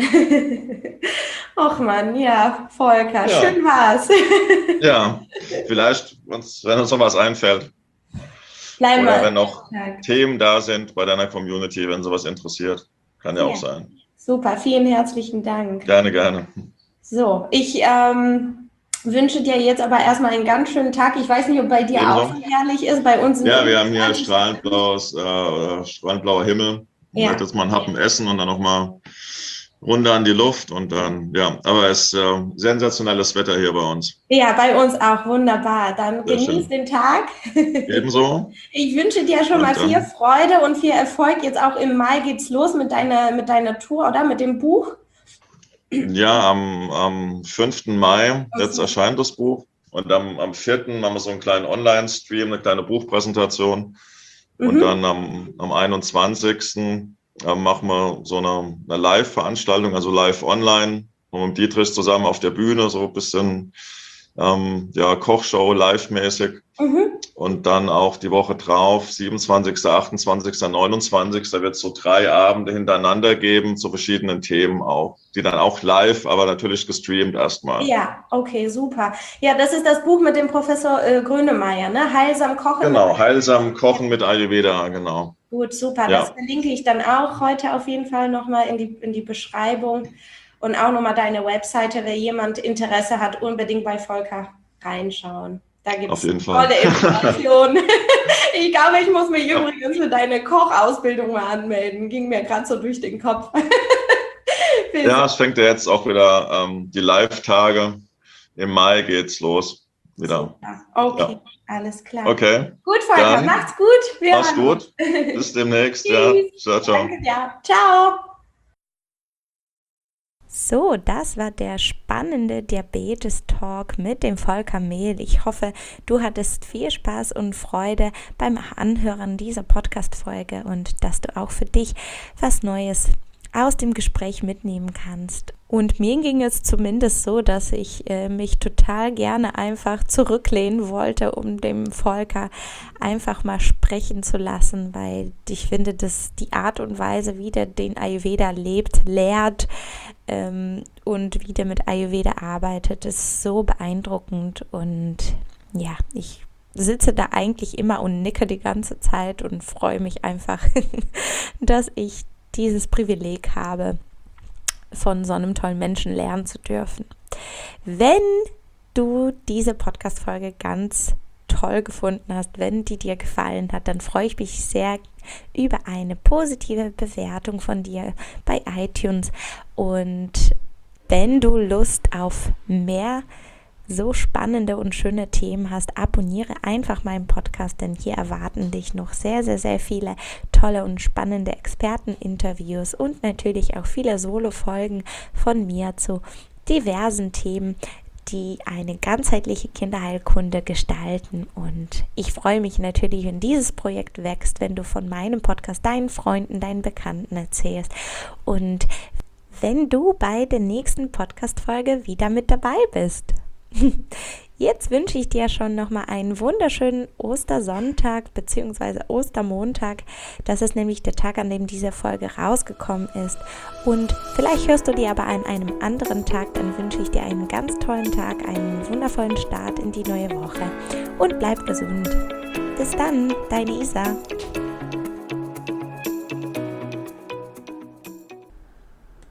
Och Mann, ja, Volker, Ja. schön war's. Ja, vielleicht, wenn uns noch was einfällt. Bleiben Oder wir. wenn noch Themen da sind bei deiner Community, wenn sowas interessiert. Kann ja auch sein. Super, vielen herzlichen Dank. Gerne, gerne. So, ich wünsche dir jetzt aber erstmal einen ganz schönen Tag. Ich weiß nicht, ob bei dir Ebenso. auch so herrlich ist. Bei uns Ja, wir haben hier strahlend blauer Himmel. Ich Ja. werde jetzt mal einen Happen essen und dann nochmal runter an die Luft und dann, ja, aber es ist sensationelles Wetter hier bei uns. Ja, bei uns auch. Wunderbar. Dann Sehr genieß schön. den Tag. Ebenso. Ich wünsche dir schon Und mal dann- viel Freude und viel Erfolg. Jetzt auch im Mai geht's los mit deiner Tour, oder? Mit dem Buch. Ja, am 5. Mai, jetzt erscheint das Buch. Und am 4. haben wir so einen kleinen Online-Stream, eine kleine Buchpräsentation. Und dann am 21. machen wir so eine Live-Veranstaltung, also live online, mit Dietrich zusammen auf der Bühne, so ein bisschen Kochshow live-mäßig. Und dann auch die Woche drauf, 27., 28., 29. Da wird es so 3 Abende hintereinander geben zu verschiedenen Themen auch, die dann auch live, aber natürlich gestreamt erstmal. Ja, okay, super. Ja, das ist das Buch mit dem Professor Grönemeyer, ne? Heilsam kochen. Genau, heilsam kochen mit Ayurveda, genau. Gut, super. Ja. Das verlinke ich dann auch heute auf jeden Fall nochmal in die Beschreibung und auch nochmal deine Webseite, wenn jemand Interesse hat, unbedingt bei Volker reinschauen. Da gibt Auf es jeden Fall. tolle Informationen. Ich glaube, ich muss mich übrigens für deine Kochausbildung mal anmelden. Ging mir gerade so durch den Kopf. Ja, es fängt ja jetzt auch wieder die Live-Tage. Im Mai geht's los. Wieder. Super. Okay, Ja. alles klar. Okay, Gut, Volker, Dann macht's gut. Wir mach's hören uns. gut. Bis demnächst. Ja. Tschüss. Ciao, ciao. Danke dir. Ciao. So, das war der spannende Diabetes-Talk mit dem Volker Mehl. Ich hoffe, du hattest viel Spaß und Freude beim Anhören dieser Podcast-Folge und dass du auch für dich was Neues aus dem Gespräch mitnehmen kannst. Und mir ging es zumindest so, dass ich mich total gerne einfach zurücklehnen wollte, um dem Volker einfach mal sprechen zu lassen, weil ich finde, dass die Art und Weise, wie der den Ayurveda lebt, lehrt und wie der mit Ayurveda arbeitet, ist so beeindruckend. Und ja, ich sitze da eigentlich immer und nicke die ganze Zeit und freue mich einfach, dass ich dieses Privileg habe, von so einem tollen Menschen lernen zu dürfen. Wenn du diese Podcast-Folge ganz toll gefunden hast, wenn die dir gefallen hat, dann freue ich mich sehr über eine positive Bewertung von dir bei iTunes. Und wenn du Lust auf mehr so spannende und schöne Themen hast, abonniere einfach meinen Podcast, denn hier erwarten dich noch sehr, sehr, sehr viele tolle und spannende Experteninterviews und natürlich auch viele Solo-Folgen von mir zu diversen Themen, die eine ganzheitliche Kinderheilkunde gestalten. Und ich freue mich natürlich, wenn dieses Projekt wächst, wenn du von meinem Podcast deinen Freunden, deinen Bekannten erzählst und wenn du bei der nächsten Podcast-Folge wieder mit dabei bist. Jetzt wünsche ich dir schon nochmal einen wunderschönen Ostersonntag bzw. Ostermontag. Das ist nämlich der Tag, an dem diese Folge rausgekommen ist. Und vielleicht hörst du die aber an einem anderen Tag. Dann wünsche ich dir einen ganz tollen Tag, einen wundervollen Start in die neue Woche. Und bleib gesund. Bis dann, deine Isa.